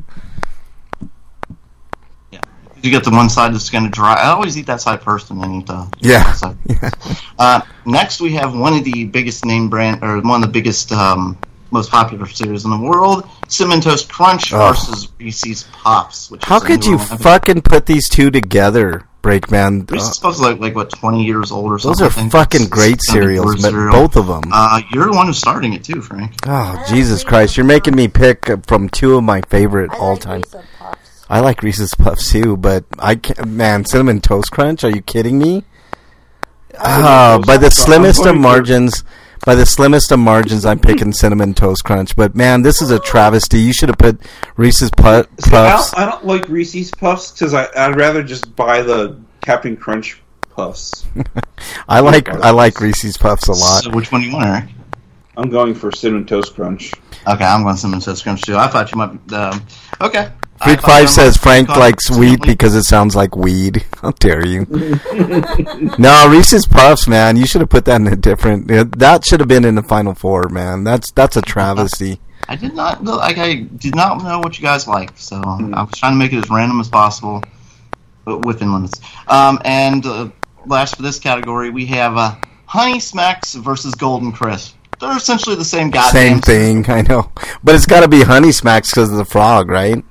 You get the one side that's going to dry. I always eat that side first and then eat the Yeah. other side. Yeah. Next, we have one of the biggest name brand, or one of the biggest, most popular cereals in the world: Cinnamon Toast Crunch versus Reese's Puffs. Which How is a could new you one. fucking put these two together, Breakman? Reese's Puffs are like what 20 years old or Those something. are I think. fucking It's great gonna be cereals, good but cereal. both of them. You're the one who's starting it too, Frank. Oh, Jesus Christ. You're making me pick from two of my favorite all-time. Reese's Puffs. I like Reese's Puffs too, but I can't, man, Cinnamon Toast Crunch, are you kidding me? By the slimmest of margins, I'm picking Cinnamon Toast Crunch, but man, this is a travesty. You should have put Reese's Puffs. I don't like Reese's Puffs because I'd rather just buy the Captain Crunch Puffs. I like Reese's Puffs a lot. So which one do you want, Eric? I'm going for Cinnamon Toast Crunch. Okay, I'm going Cinnamon Toast Crunch too. I thought you might. Okay. Freak 5 says Frank likes weed because it sounds like weed. How dare you? No, Reese's Puffs, man. You should have put that in a different. That should have been in the Final Four, man. That's a travesty. I did not know. Like, I did not know what you guys like, so I was trying to make it as random as possible, but within limits. And last for this category, we have Honey Smacks versus Golden Crisp. They're essentially the same Same goddamn thing, I know. But it's got to be Honey Smacks because of the frog, right?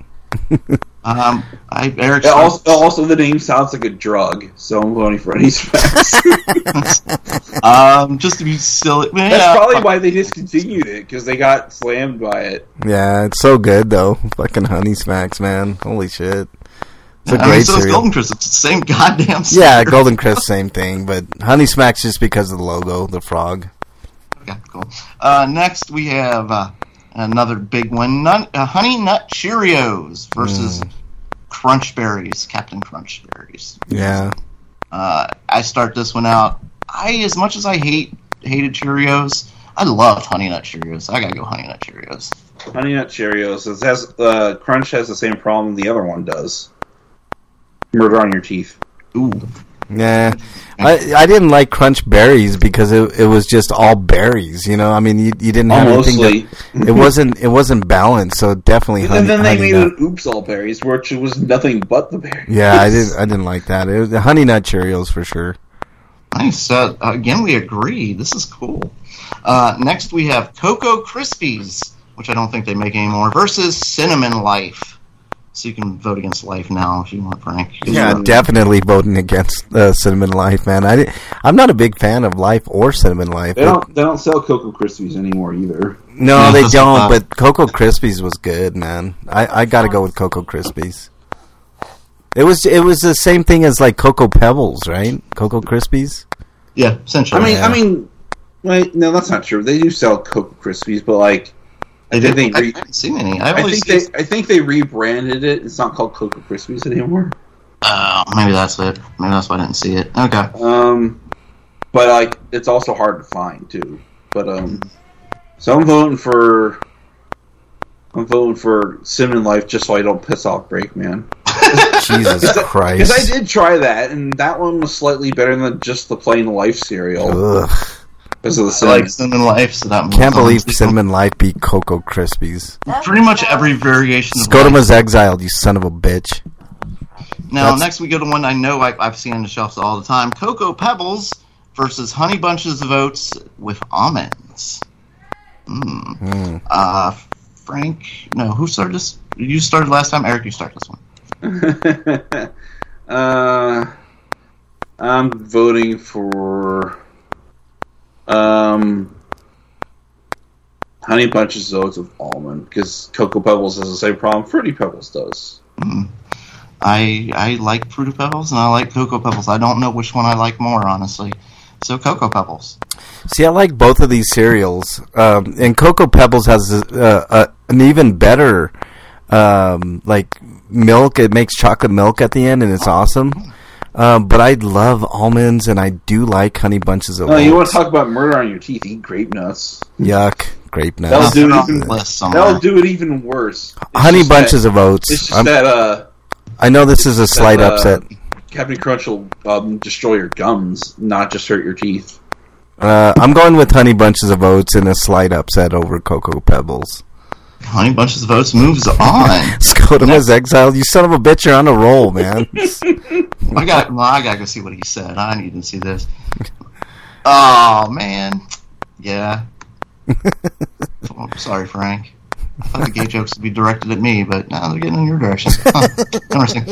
Eric. Also, the name sounds like a drug, so I'm voting for Honey Smacks. Just to be silly. That's probably why they discontinued it, because they got slammed by it. Yeah, it's so good, though. Fucking Honey Smacks, man. Holy shit. It's a I great mean, so is cereal. Golden Crisp. It's the same goddamn cereal. Yeah, Golden Crisp, same thing. But Honey Smacks just because of the logo, the frog. Okay, cool. Next, we have another big one. Honey Nut Cheerios versus Crunch Berries, Captain Crunch Berries. Yeah. I start this one out. As much as I hated Cheerios, I loved Honey Nut Cheerios. I gotta go Honey Nut Cheerios. Honey Nut Cheerios. Crunch has the same problem the other one does. Murder on your teeth. Ooh. Yeah. I didn't like Crunch Berries because it was just all berries, you know. I mean, you didn't have anything. It wasn't balanced, so definitely. And then they made it Oops All Berries, which was nothing but the berries. Yeah, I didn't like that. It was the Honey Nut Cheerios for sure. Nice. Again, we agree. This is cool. Next, we have Cocoa Krispies, which I don't think they make anymore, versus Cinnamon Life. So you can vote against Life now if you want, Frank. Yeah, definitely voting against Cinnamon Life, man. I'm not a big fan of Life or Cinnamon Life. They don't sell Cocoa Krispies anymore either. No, they don't. But Cocoa Krispies was good, man. I got to go with Cocoa Krispies. It was the same thing as like Cocoa Pebbles, right? Cocoa Krispies. Yeah, essentially. I mean, wait, no, that's not true. They do sell Cocoa Krispies, but like. I haven't seen any. I think they rebranded it. It's not called Cocoa Krispies anymore. Maybe that's it. Maybe that's why I didn't see it. Okay. But like, it's also hard to find too. But so I'm voting for Cinnamon Life just so I don't piss off Breakman. Jesus Christ! Because I did try that, and that one was slightly better than just the plain Life cereal. Ugh. Because of the I like Cinnamon Life, so that can't believe Cinnamon Life beat Cocoa Krispies. Pretty much every variation of Scotima's exiled, you son of a bitch. Now, next we go to one I know I've seen on the shelves all the time. Cocoa Pebbles versus Honey Bunches of Oats with almonds. Frank, no, who started this? You started last time? Eric, you start this one. I'm voting for... Honey Bunches of Oats with almond, because Cocoa Pebbles has the same problem Fruity Pebbles does. I like Fruity Pebbles and I like Cocoa Pebbles. I don't know which one I like more, honestly. So Cocoa Pebbles. See, I like both of these cereals, and Cocoa Pebbles has an even better like milk. It makes chocolate milk at the end, and it's awesome. But I love almonds, and I do like Honey Bunches of Oats. Oh, you want to talk about murder on your teeth? Eat grape nuts. Yuck, grape nuts. That'll do it even worse. Honey Bunches of Oats. It's just that. I know this is a slight upset. Captain Crunch will destroy your gums, not just hurt your teeth. I'm going with Honey Bunches of Oats in a slight upset over Cocoa Pebbles. Honey Bunches of Oats moves on. Scotima's exiled. You son of a bitch, you're on a roll, man. I gotta go see what he said. I need to see this. Oh man, yeah. Oh, sorry, Frank. I thought the gay jokes would be directed at me, but now they're getting in your direction. Interesting.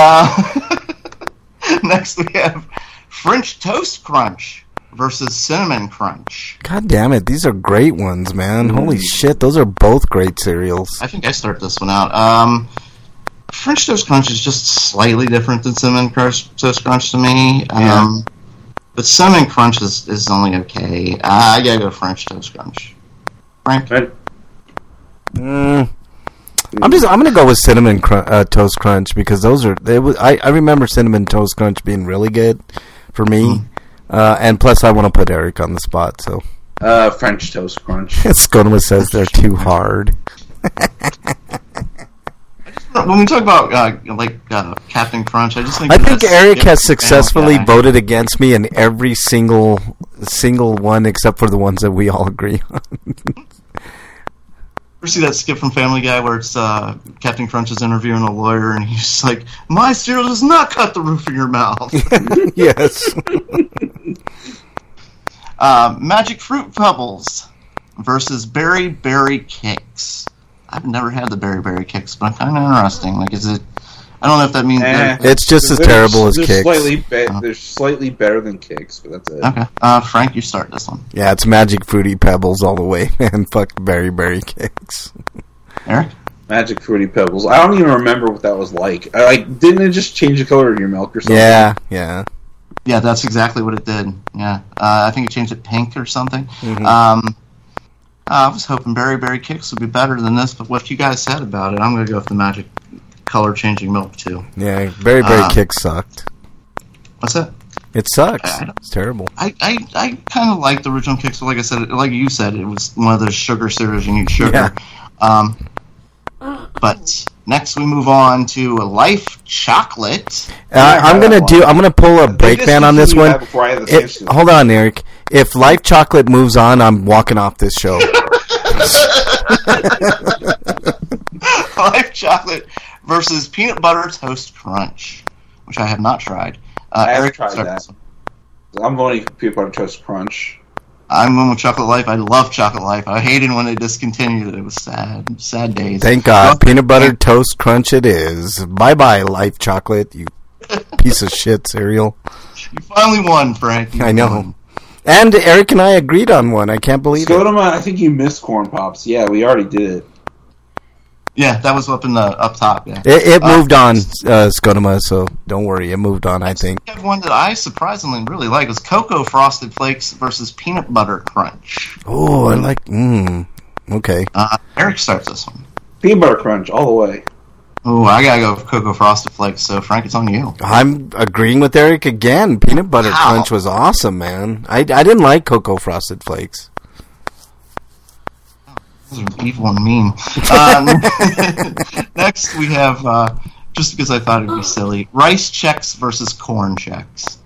Next, we have French Toast Crunch versus Cinnamon Crunch. God damn it, these are great ones, man. Holy shit, those are both great cereals. I think I start this one out. French Toast Crunch is just slightly different than Cinnamon Toast Crunch to me. But Cinnamon Crunch is only okay. I gotta go French Toast Crunch. Frank? I'm gonna go with Cinnamon Toast Crunch because I remember Cinnamon Toast Crunch being really good for me. And plus, I want to put Eric on the spot, so... French Toast Crunch. Sconema says they're too hard. When we talk about, Captain Crunch, I think Eric has successfully voted against me in every single one except for the ones that we all agree on. Ever see that skit from Family Guy where it's Captain Crunch is interviewing a lawyer and he's like, "My cereal does not cut the roof of your mouth." Yes. Magic Fruit Pebbles versus Berry Berry Kicks. I've never had the Berry Berry Kicks, but kind of interesting. Like, is it? I don't know if that means it's just as terrible as Kicks. They're slightly better than Kicks, but that's it. Okay, Frank, you start this one. Yeah, it's Magic Fruity Pebbles all the way, man. Fuck Berry Berry Kicks. Eric? Magic Fruity Pebbles. I don't even remember what that was like. Didn't it just change the color of your milk or something? Yeah. Yeah, that's exactly what it did. Yeah, I think it changed it pink or something. Mm-hmm. I was hoping Berry Berry Kicks would be better than this, but what you guys said about it, I'm going to go with the Magic color-changing milk, too. Yeah, Berry Berry Kicks sucked. What's that? It sucks. It's terrible. I kind of like the original Kicks, but like I said, like you said, it was one of those sugar cereals you need sugar. Yeah. But Next, we move on to Life Chocolate. I'm gonna pull a Breakman on this one. Hold on, Eric. If Life Chocolate moves on, I'm walking off this show. Life Chocolate versus Peanut Butter Toast Crunch, which I have not tried. I have Eric, tried that. I'm voting for Peanut Butter Toast Crunch. I'm going with Chocolate Life. I love Chocolate Life. I hated when they discontinued it. It was sad. Sad days. Thank God. Peanut Butter Toast Crunch it is. Bye-bye, Life Chocolate, you piece of shit cereal. You finally won, Frank. I know. And Eric and I agreed on one. I can't believe it. I think you missed Corn Pops. Yeah, we already did it. Yeah, that was up top. Yeah, it moved on, Scotoma. So don't worry, it moved on. I think. I have one that I surprisingly really like was Cocoa Frosted Flakes versus Peanut Butter Crunch. Oh, I like. Okay. Eric starts this one. Peanut Butter Crunch all the way. Oh, I gotta go with Cocoa Frosted Flakes. So Frank, it's on you. I'm agreeing with Eric again. Peanut Butter Crunch was awesome, man. I didn't like Cocoa Frosted Flakes. Those are evil and mean. Next, we have, just because I thought it would be silly, Rice Chex versus Corn Chex.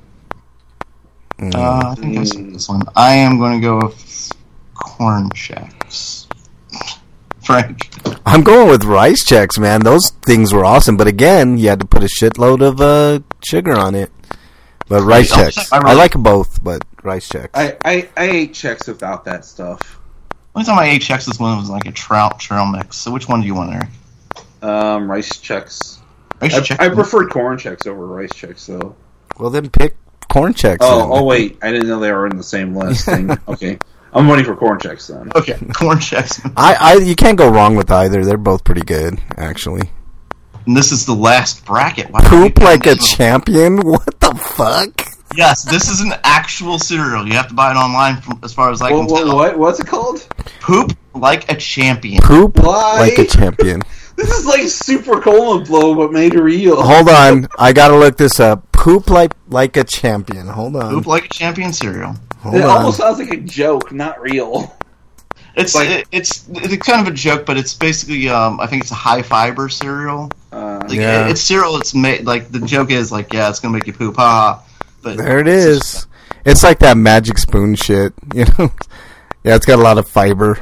I think I said this one. I am going to go with Corn Chex. Frank? I'm going with Rice Chex, man. Those things were awesome, but again, you had to put a shitload of sugar on it. But Rice Chex. I like both, but Rice Chex. I ate Chex without that stuff. The only time I ate Chex was when it was like a trail mix. So which one do you want, Eric? Rice Chex. I preferred Corn Chex over Rice Chex, though. Well, then pick Corn Chex. Oh, wait. I didn't know they were in the same list. Okay. I'm voting for Corn Chex, then. Okay, Corn Chex. You can't go wrong with either. They're both pretty good, actually. And this is the last bracket. Poop like a champion? What the fuck? Yes, this is an actual cereal. You have to buy it online, as far as I can tell. What's it called? Poop like a champion. Poop like a champion. This is like Super Cola Blow, but made real. Hold on, I gotta look this up. Poop like a champion. Hold on. Poop like a champion cereal. It almost sounds like a joke, not real. It's kind of a joke, but it's basically I think it's a high fiber cereal. It's cereal. It's made like the joke is like it's gonna make you poop, ha. But there it is. It's like that Magic Spoon shit, you know. Yeah, it's got a lot of fiber.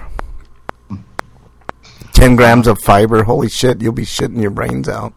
10 grams of fiber. Holy shit, you'll be shitting your brains out.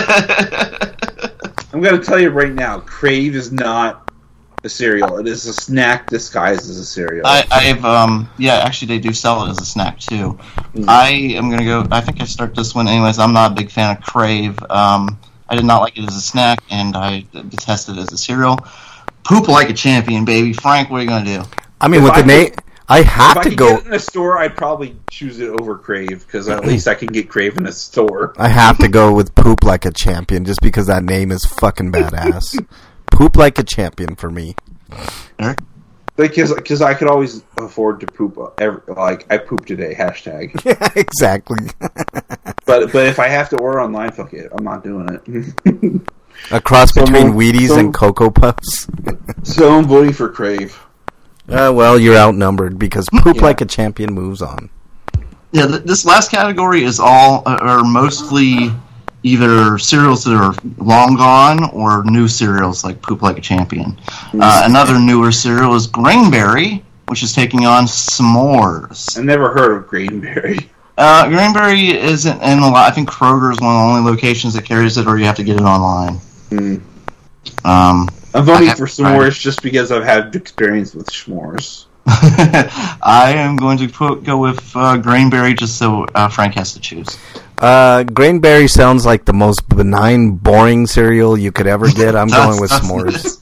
I'm going to tell you right now, Crave is not a cereal. It is a snack disguised as a cereal. Actually they do sell it as a snack too. Mm-hmm. I am going to go, I think I start this one anyways. I'm not a big fan of Crave. I did not like it as a snack, and I detest it as a cereal. Poop like a champion, baby. Frank, what are you going to do? I mean, with the name, I have to go. If I could get it in a store, I'd probably choose it over Crave, because at least I can get Crave in a store. I have to go with Poop like a champion, just because that name is fucking badass. Poop like a champion for me. Eric? Because I could always afford to poop. I poop today, hashtag. Yeah, exactly. But if I have to order online, fuck it. I'm not doing it. A cross between Wheaties and Cocoa Puffs. So I'm voting for Crave. Well, you're outnumbered because Poop Like a Champion moves on. Yeah, this last category is are mostly either cereals that are long gone or new cereals like Poop Like a Champion. Another newer cereal is Grainberry, which is taking on S'mores. I never heard of Grainberry. Grainberry isn't in a lot. I think Kroger is one of the only locations that carries it, or you have to get it online. I'm voting for S'mores just because I've had experience with s'mores. I am going to go with Grainberry just so Frank has to choose. Grainberry sounds like the most benign, boring cereal you could ever get. I'm going with S'mores.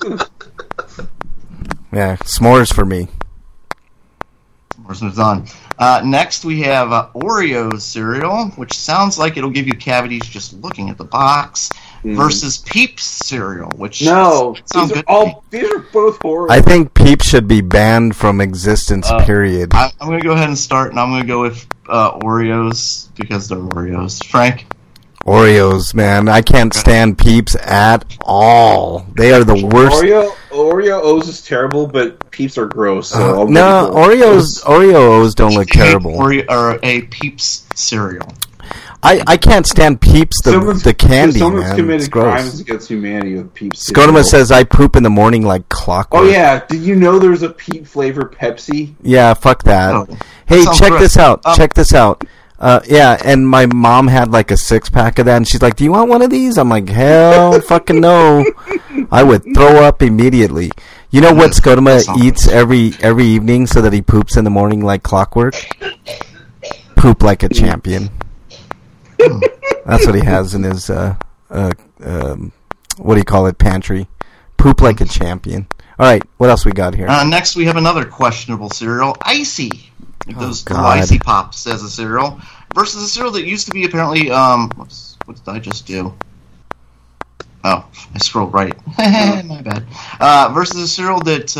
Yeah, S'mores for me. S'mores moves on. Next, we have Oreos cereal, which sounds like it'll give you cavities just looking at the box, versus Peeps cereal, which sounds good. These are both horrible. I think Peeps should be banned from existence, period. I'm going to go ahead and start, and I'm going to go with Oreos, because they're Oreos. Frank? Oreos, man. I can't stand Peeps at all. They are the worst. Oreos is terrible, but Peeps are gross. So Oreos don't look terrible. Oreo or a Peeps cereal. I can't stand Peeps, the candy, someone's man. committed It's gross. crimes against humanity with Peeps. Scotoma says, I poop in the morning like clockwork. Oh, yeah. Did you know there's a Peep flavor Pepsi? Yeah, fuck that. Oh, Hey, sounds check gross. this out. Check this out. Yeah, and my mom had like a 6-pack of that, and she's like, do you want one of these? I'm like, hell fucking no. I would throw up immediately. You know what Scotoma eats every evening so that he poops in the morning like clockwork? Poop like a champion. That's what he has in his, what do you call it, pantry. Poop like a champion. All right, what else we got here? Next, we have another questionable cereal, Icy. Those little God. Icy Pops as a cereal versus a cereal that used to be apparently. What did I just do? Oh, I scrolled right. My bad. Versus a cereal that.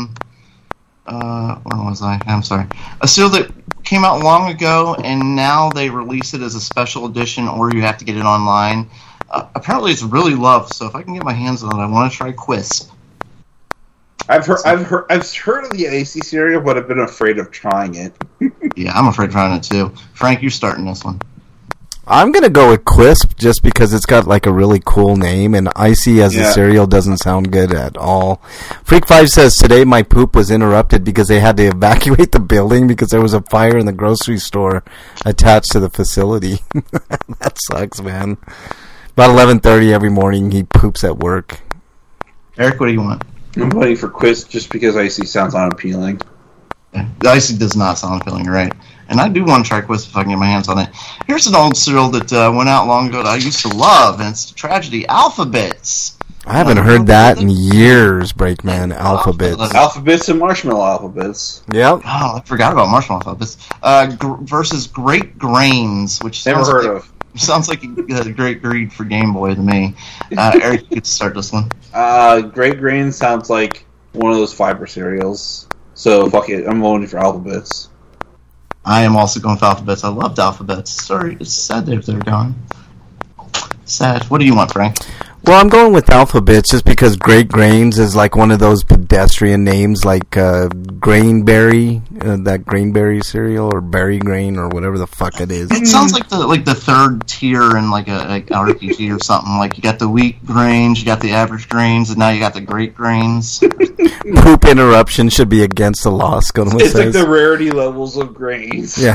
Where was I? I'm sorry. A cereal that came out long ago, and now they release it as a special edition, or you have to get it online. Apparently, it's really loved. So if I can get my hands on it, I want to try Quisp. I've heard of the Icy cereal, but I've been afraid of trying it. Yeah, I'm afraid of trying it too. Frank, you're starting this one. I'm going to go with Quisp just because it's got like a really cool name, and Icy as a cereal doesn't sound good at all. Freak5 says, today my poop was interrupted because they had to evacuate the building because there was a fire in the grocery store attached to the facility. That sucks, man. About 11:30 every morning, he poops at work. Eric, what do you want? I'm voting for Quisp just because Icy sounds unappealing. Yeah, Icy does not sound appealing, you're right. And I do want to try Quisp if I can get my hands on it. Here's an old cereal that went out long ago that I used to love, and it's a tragedy. Alphabets. I haven't heard that in years, Breakman. Alphabets. Alphabets and Marshmallow Alphabets. Yep. Oh, I forgot about Marshmallow Alphabets. Versus Great Grains, which Never sounds heard like, of. Sounds like a great greed for Game Boy to me. Eric, you get to start this one. Great Grain sounds like one of those fiber cereals. So, fuck it. I'm voting for Alphabets. I am also going for Alphabets. I loved Alphabets. Sorry, it's sad they're gone. Sad. What do you want, Frank? Well, I'm going with Alphabets just because Great Grains is like one of those pedestrian names like Grainberry, that Grainberry cereal, or Berry Grain, or whatever the fuck it is. It sounds like the third tier in like a RPG or something. Like you got the weak grains, you got the average grains, and now you got the great grains. Poop interruption should be against the law, Scotoma It's says. like the rarity levels of grains. Yeah.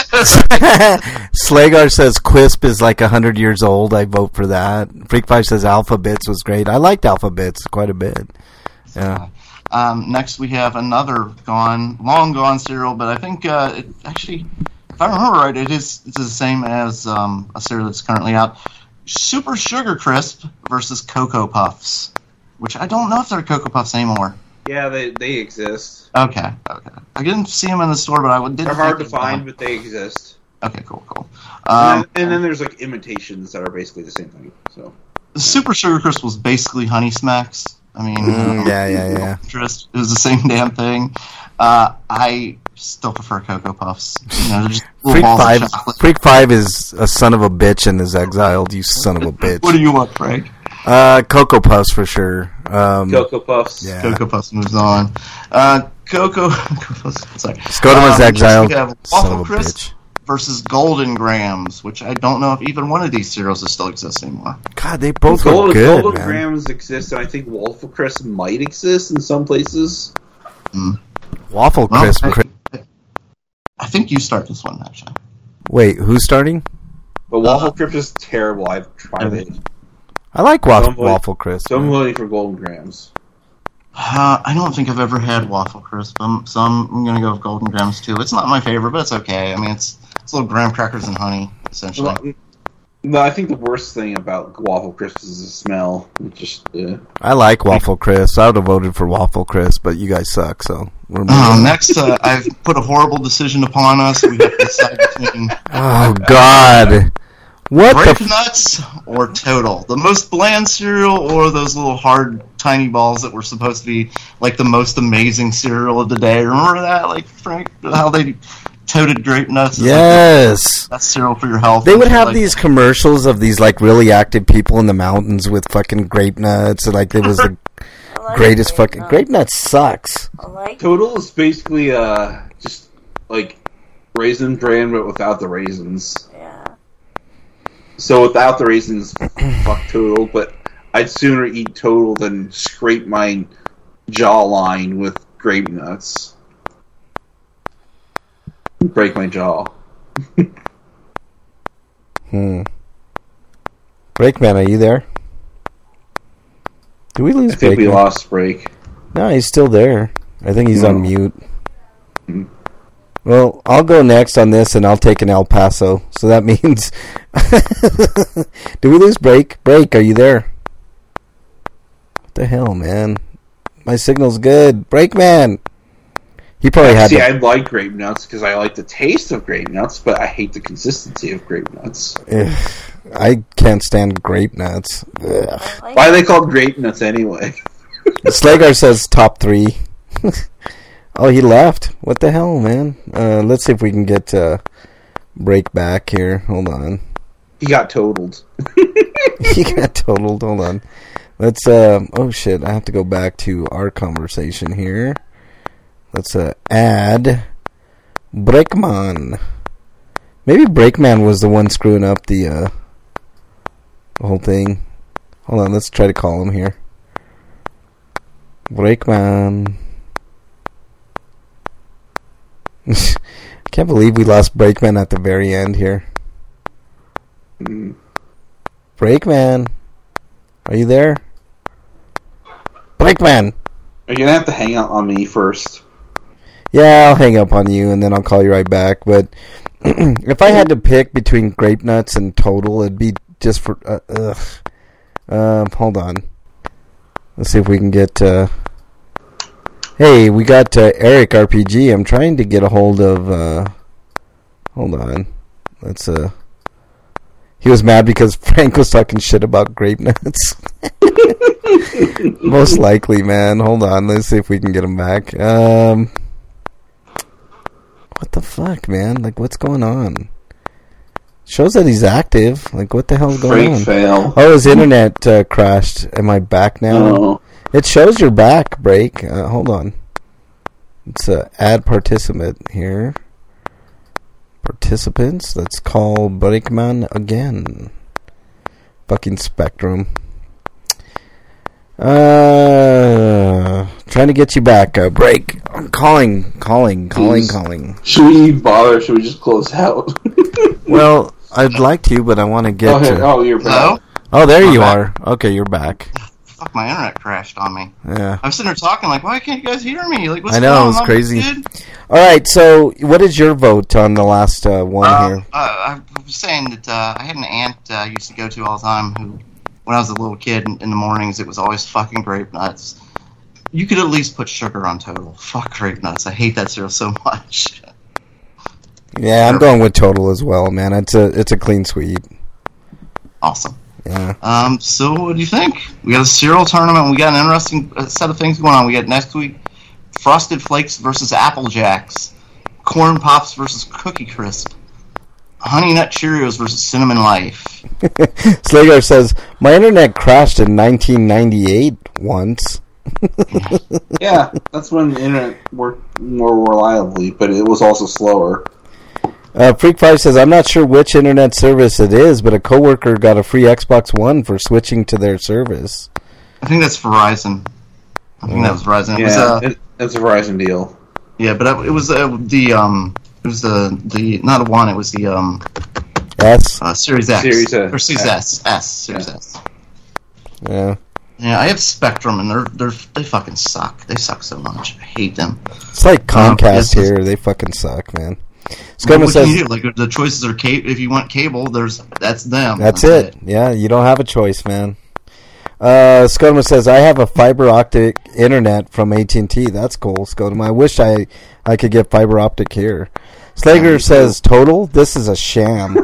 Slagar says Quisp is like 100 years old. I vote for that. Freak5 says Alphabets was great. I liked Alphabets quite a bit. Yeah. Next, we have another long gone cereal, but I think it actually, if I remember right, it's the same as a cereal that's currently out. Super Sugar Crisp versus Cocoa Puffs, which I don't know if they're Cocoa Puffs anymore. Yeah, they exist. Okay. I didn't see them in the store, but I did. They're hard to find, but they exist. Okay, cool. And then there's like imitations that are basically the same thing. So Super Sugar Crisp was basically Honey Smacks. I mean, yeah. It was the same damn thing. I still prefer Cocoa Puffs. You know, they're just little balls of chocolate. Freak5 is a son of a bitch and is exiled. You son of a bitch. What do you want, Frank? Cocoa Puffs for sure. Cocoa Puffs. Yeah. Cocoa Puffs moves on. Cocoa Puffs. Sorry. Scotoma's exiled. We have Son of Waffle a Crisp bitch. versus Golden Grams, which I don't know if even one of these cereals still exists anymore. God, they both were good, Golden man. Grams exist, and I think Waffle Crisp might exist in some places. Waffle Well, Crisp. I think you start this one, actually. Wait, who's starting? But Waffle Crisp is terrible. I've tried it. I like Don't vote- Waffle Crisp. So I'm voting for Golden Grams. I don't think I've ever had Waffle Crisp, so I'm going to go with Golden Grams too. It's not my favorite, but it's okay. I mean, it's little graham crackers and honey, essentially. No, I think the worst thing about Waffle Crisp is the smell. It just, I like Waffle Crisp. I would have voted for Waffle Crisp, but you guys suck, so we're moving. Next, I've put a horrible decision upon us. We have to decide between Oh, God. What Grape the Nuts or Total. The most bland cereal or those little hard, tiny balls that were supposed to be like the most amazing cereal of the day. Remember that? Like, Frank, how they toted Grape Nuts? Yes. That's cereal for your health. They would have like these commercials of these like really active people in the mountains with fucking grape nuts, and like it was the I like greatest grape fucking nuts. grape nuts sucks. I like Total is basically just like Raisin Bran, but without the raisins. yeah. So without the raisins, fuck Total. But I'd sooner eat Total than scrape my jawline with grape nuts. Break my jaw. Breakman, are you there? Did we lose I think we Breakman? lost Break. No, he's still there. I think he's on mute. Well, I'll go next on this, and I'll take an El Paso. So that means... Did we lose Break? Break, are you there? What the hell, man? My signal's good. Breakman! He probably had See, to... I like grape nuts because I like the taste of grape nuts, but I hate the consistency of grape nuts. Ugh, I can't stand grape nuts. Ugh. Why are they called grape nuts anyway? Slagar says top 3. Oh, he left. What the hell, man? Let's see if we can get Break back here. Hold on. He got totaled. He got totaled. Hold on. Let's, oh shit, I have to go back to our conversation here. Let's add Breakman. Maybe Breakman was the one screwing up the whole thing. Hold on, let's try to call him here. Breakman. I can't believe we lost Breakman at the very end here. Breakman. Are you there? Breakman! Are you going to have to hang out on me first? Yeah, I'll hang up on you and then I'll call you right back. But if I had to pick between grape nuts and Total, it'd be just for... hold on. Let's see if we can get... Hey, we got Eric RPG. I'm trying to get a hold of... hold on. Let's... He was mad because Frank was talking shit about grape nuts. Most likely, man. Hold on. Let's see if we can get him back. What the fuck, man? Like, what's going on? Shows that he's active. Like, what the hell's going on? Fail. Oh, his internet crashed. Am I back now? Oh. It shows you're back, Break. Hold on. Let's add participant here. Participants. Let's call Breakman again. Fucking Spectrum. Trying to get you back, Break. I'm calling. Should we bother? Should we just close out? Well, I'd like to, but I want to get to... Oh, you're back. Hello? Oh, there I'm you back. are. Okay, you're back. Fuck, my internet crashed on me. Yeah. I was sitting there talking like, why can't you guys hear me? Like, what's I know, going it was on, crazy. kid? All right, so what is your vote on the last one here? I was saying that I had an aunt I used to go to all the time who, when I was a little kid in the mornings, it was always fucking grape nuts. You could at least put sugar on Total. Fuck grape nuts. I hate that cereal so much. Yeah, I'm going with Total as well, man. It's a clean sweep. Awesome. Yeah. So what do you think? We got a cereal tournament. We got an interesting set of things going on. We got next week Frosted Flakes versus Apple Jacks, Corn Pops versus Cookie Crisp, Honey Nut Cheerios versus Cinnamon Life. Slagar says, my internet crashed in 1998 once. Yeah, that's when the internet worked more reliably, but it was also slower. Freak5 says, I'm not sure which internet service it is, but a coworker got a free Xbox One for switching to their service. I think that's Verizon. I think that was Verizon. It's a Verizon deal. Yeah, but it was the not a one. It was the S? Series X. Series S. Or Series S. Series S. Yeah. Yeah, I have Spectrum, and they fucking suck. They suck so much. I hate them. It's like Comcast yes, here. They fucking suck, man. What Scoma says, can you do? Like, the choices are if you want cable, that's them. that's it. Yeah, you don't have a choice, man. Scotama says, I have a fiber optic internet from AT&T. That's cool, Scotama. I wish I could get fiber optic here. Slager says, Total? This is a sham.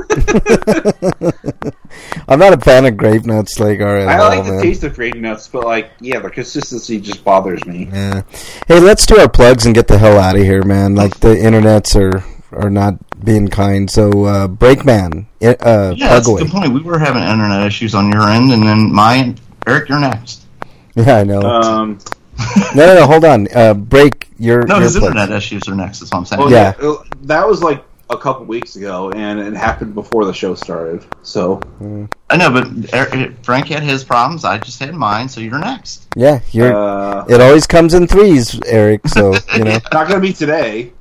I'm not a fan of grape nuts, Slager, at all, I like the man. taste of grape nuts, but the consistency just bothers me. Yeah. Hey, let's do our plugs and get the hell out of here, man. Like, the internets are not being kind. So, Breakman, Yeah, plug that's a away. good point. We were having internet issues on your end, and then mine. Eric, you're next. Yeah, I know. Uh, No, hold on. Break your No, his plugs. internet issues are next. That's what I'm saying. Well, Yeah. that was like a couple weeks ago, and it happened before the show started. So I know, but Frank had his problems. I just had mine. So you're next. Yeah, it always comes in threes, Eric. So you know. Not going to be today.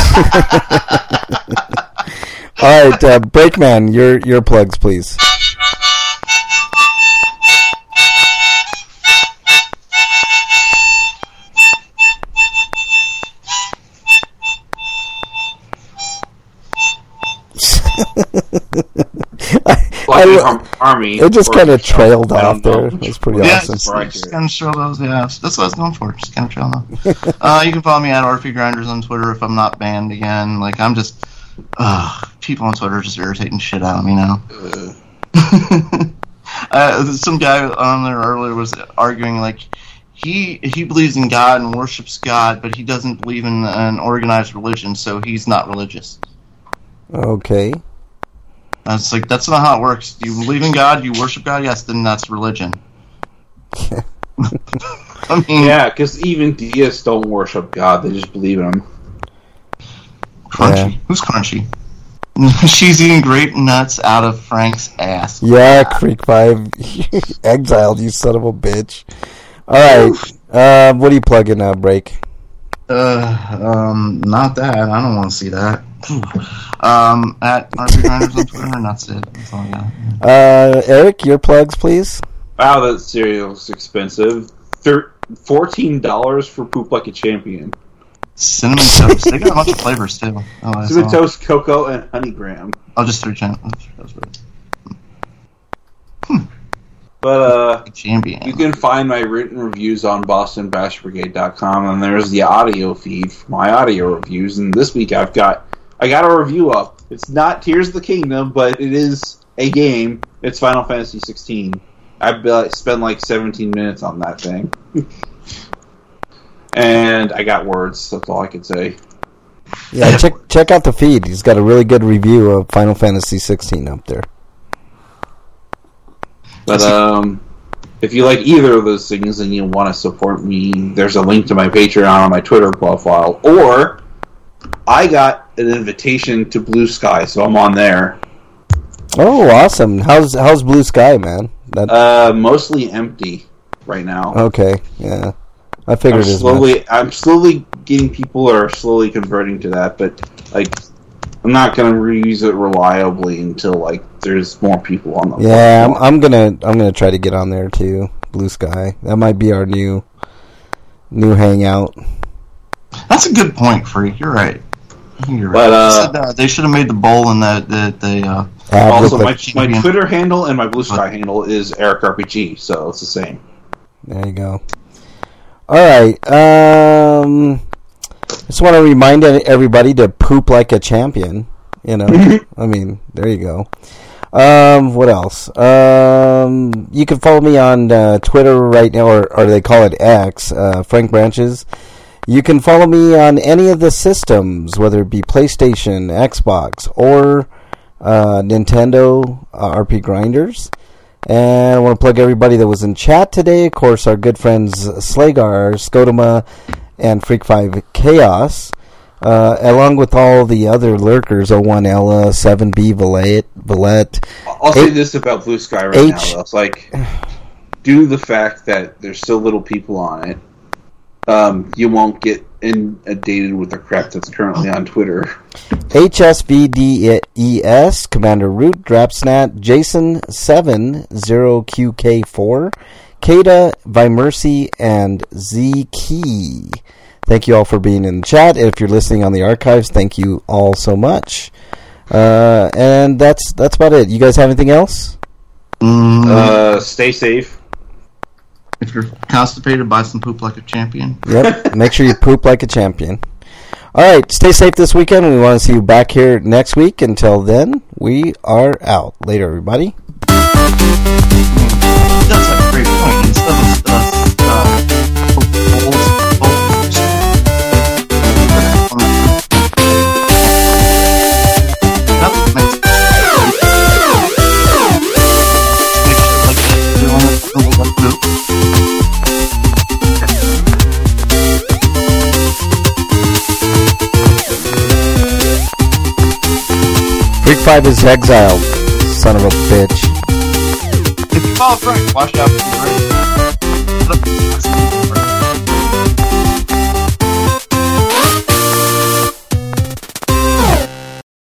All right, Breakman, your plugs, please. Army. It just kind of trailed off there. It's pretty awesome. Just kind of trail those. Yeah, that's what I was going for. Just kind of trail them. You can follow me at RP Grinders on Twitter if I'm not banned again. Like I'm just, people on Twitter are just irritating shit out of me now. Some guy on there earlier was arguing like he believes in God and worships God, but he doesn't believe in an organized religion, so he's not religious. Okay. It's like, that's not how it works. Do you believe in God? Do you worship God? Yes, then that's religion. I mean, yeah, because even deists don't worship God; they just believe in Him. Crunchy. Yeah. Who's Crunchy? She's eating grape nuts out of Frank's ass. Yeah, Freak 5 exiled, you son of a bitch. All right, what are you plugging now, Break? Not that. I don't want to see that. At RP Grinders on Twitter, and that's it. That's all I got. Eric, your plugs, please. Wow, that cereal's expensive. $14 for Poop Like a Champion. Cinnamon toast. They got a bunch of flavors too. Cinnamon toast, cocoa, and honey graham. Oh, just 3 channels. But Champion. You can find my written reviews on BostonBashBrigade.com, and there's the audio feed for my audio reviews. And this week I got a review up. It's not Tears of the Kingdom, but it is a game. It's Final Fantasy 16. I spent like 17 minutes on that thing. And I got words. That's all I can say. Yeah, check out the feed. He's got a really good review of Final Fantasy 16 up there. But if you like either of those things and you want to support me, there's a link to my Patreon on my Twitter profile. Or I got an invitation to Blue Sky, so I'm on there. Oh, awesome! How's Blue Sky, man? Mostly empty right now. Okay, yeah, I figured I'm slowly getting people are slowly converting to that, but like I'm not gonna reuse it reliably until like there's more people on the platform. I'm gonna try to get on there too. Blue Sky, that might be our new hangout. That's a good point, Freak. You're right. You're right. But, they should have made the bowl and the also, my Twitter handle and my Blue Sky handle is EricRPG, so it's the same. There you go. All right. Just want to remind everybody to poop like a champion. You know, I mean, there you go. What else? You can follow me on Twitter right now, or they call it X, Frank Branches. You can follow me on any of the systems, whether it be PlayStation, Xbox, or Nintendo RP Grinders. And I want to plug everybody that was in chat today. Of course, our good friends Slagar, Scotoma, and Freak5 Chaos, along with all the other lurkers, 01 Ella, 7B Valette. I'll say this about Blue Sky right now, though. It's like, due to the fact that there's so little people on it, you won't get inundated with the crap that's currently on Twitter. HSVDES, Commander Root, Drapsnat, Jason70QK4, Kata, Vimercy, and Z-Key. Thank you all for being in the chat. If you're listening on the archives, thank you all so much. And that's about it. You guys have anything else? Stay safe. If you're constipated, buy some poop like a champion. Yep. Make sure you poop like a champion. All right. Stay safe this weekend. We want to see you back here next week. Until then, we are out. Later, everybody. That's a great point. Instead of Big 5 is exiled. Son of a bitch. If you follow Frank, watch out for the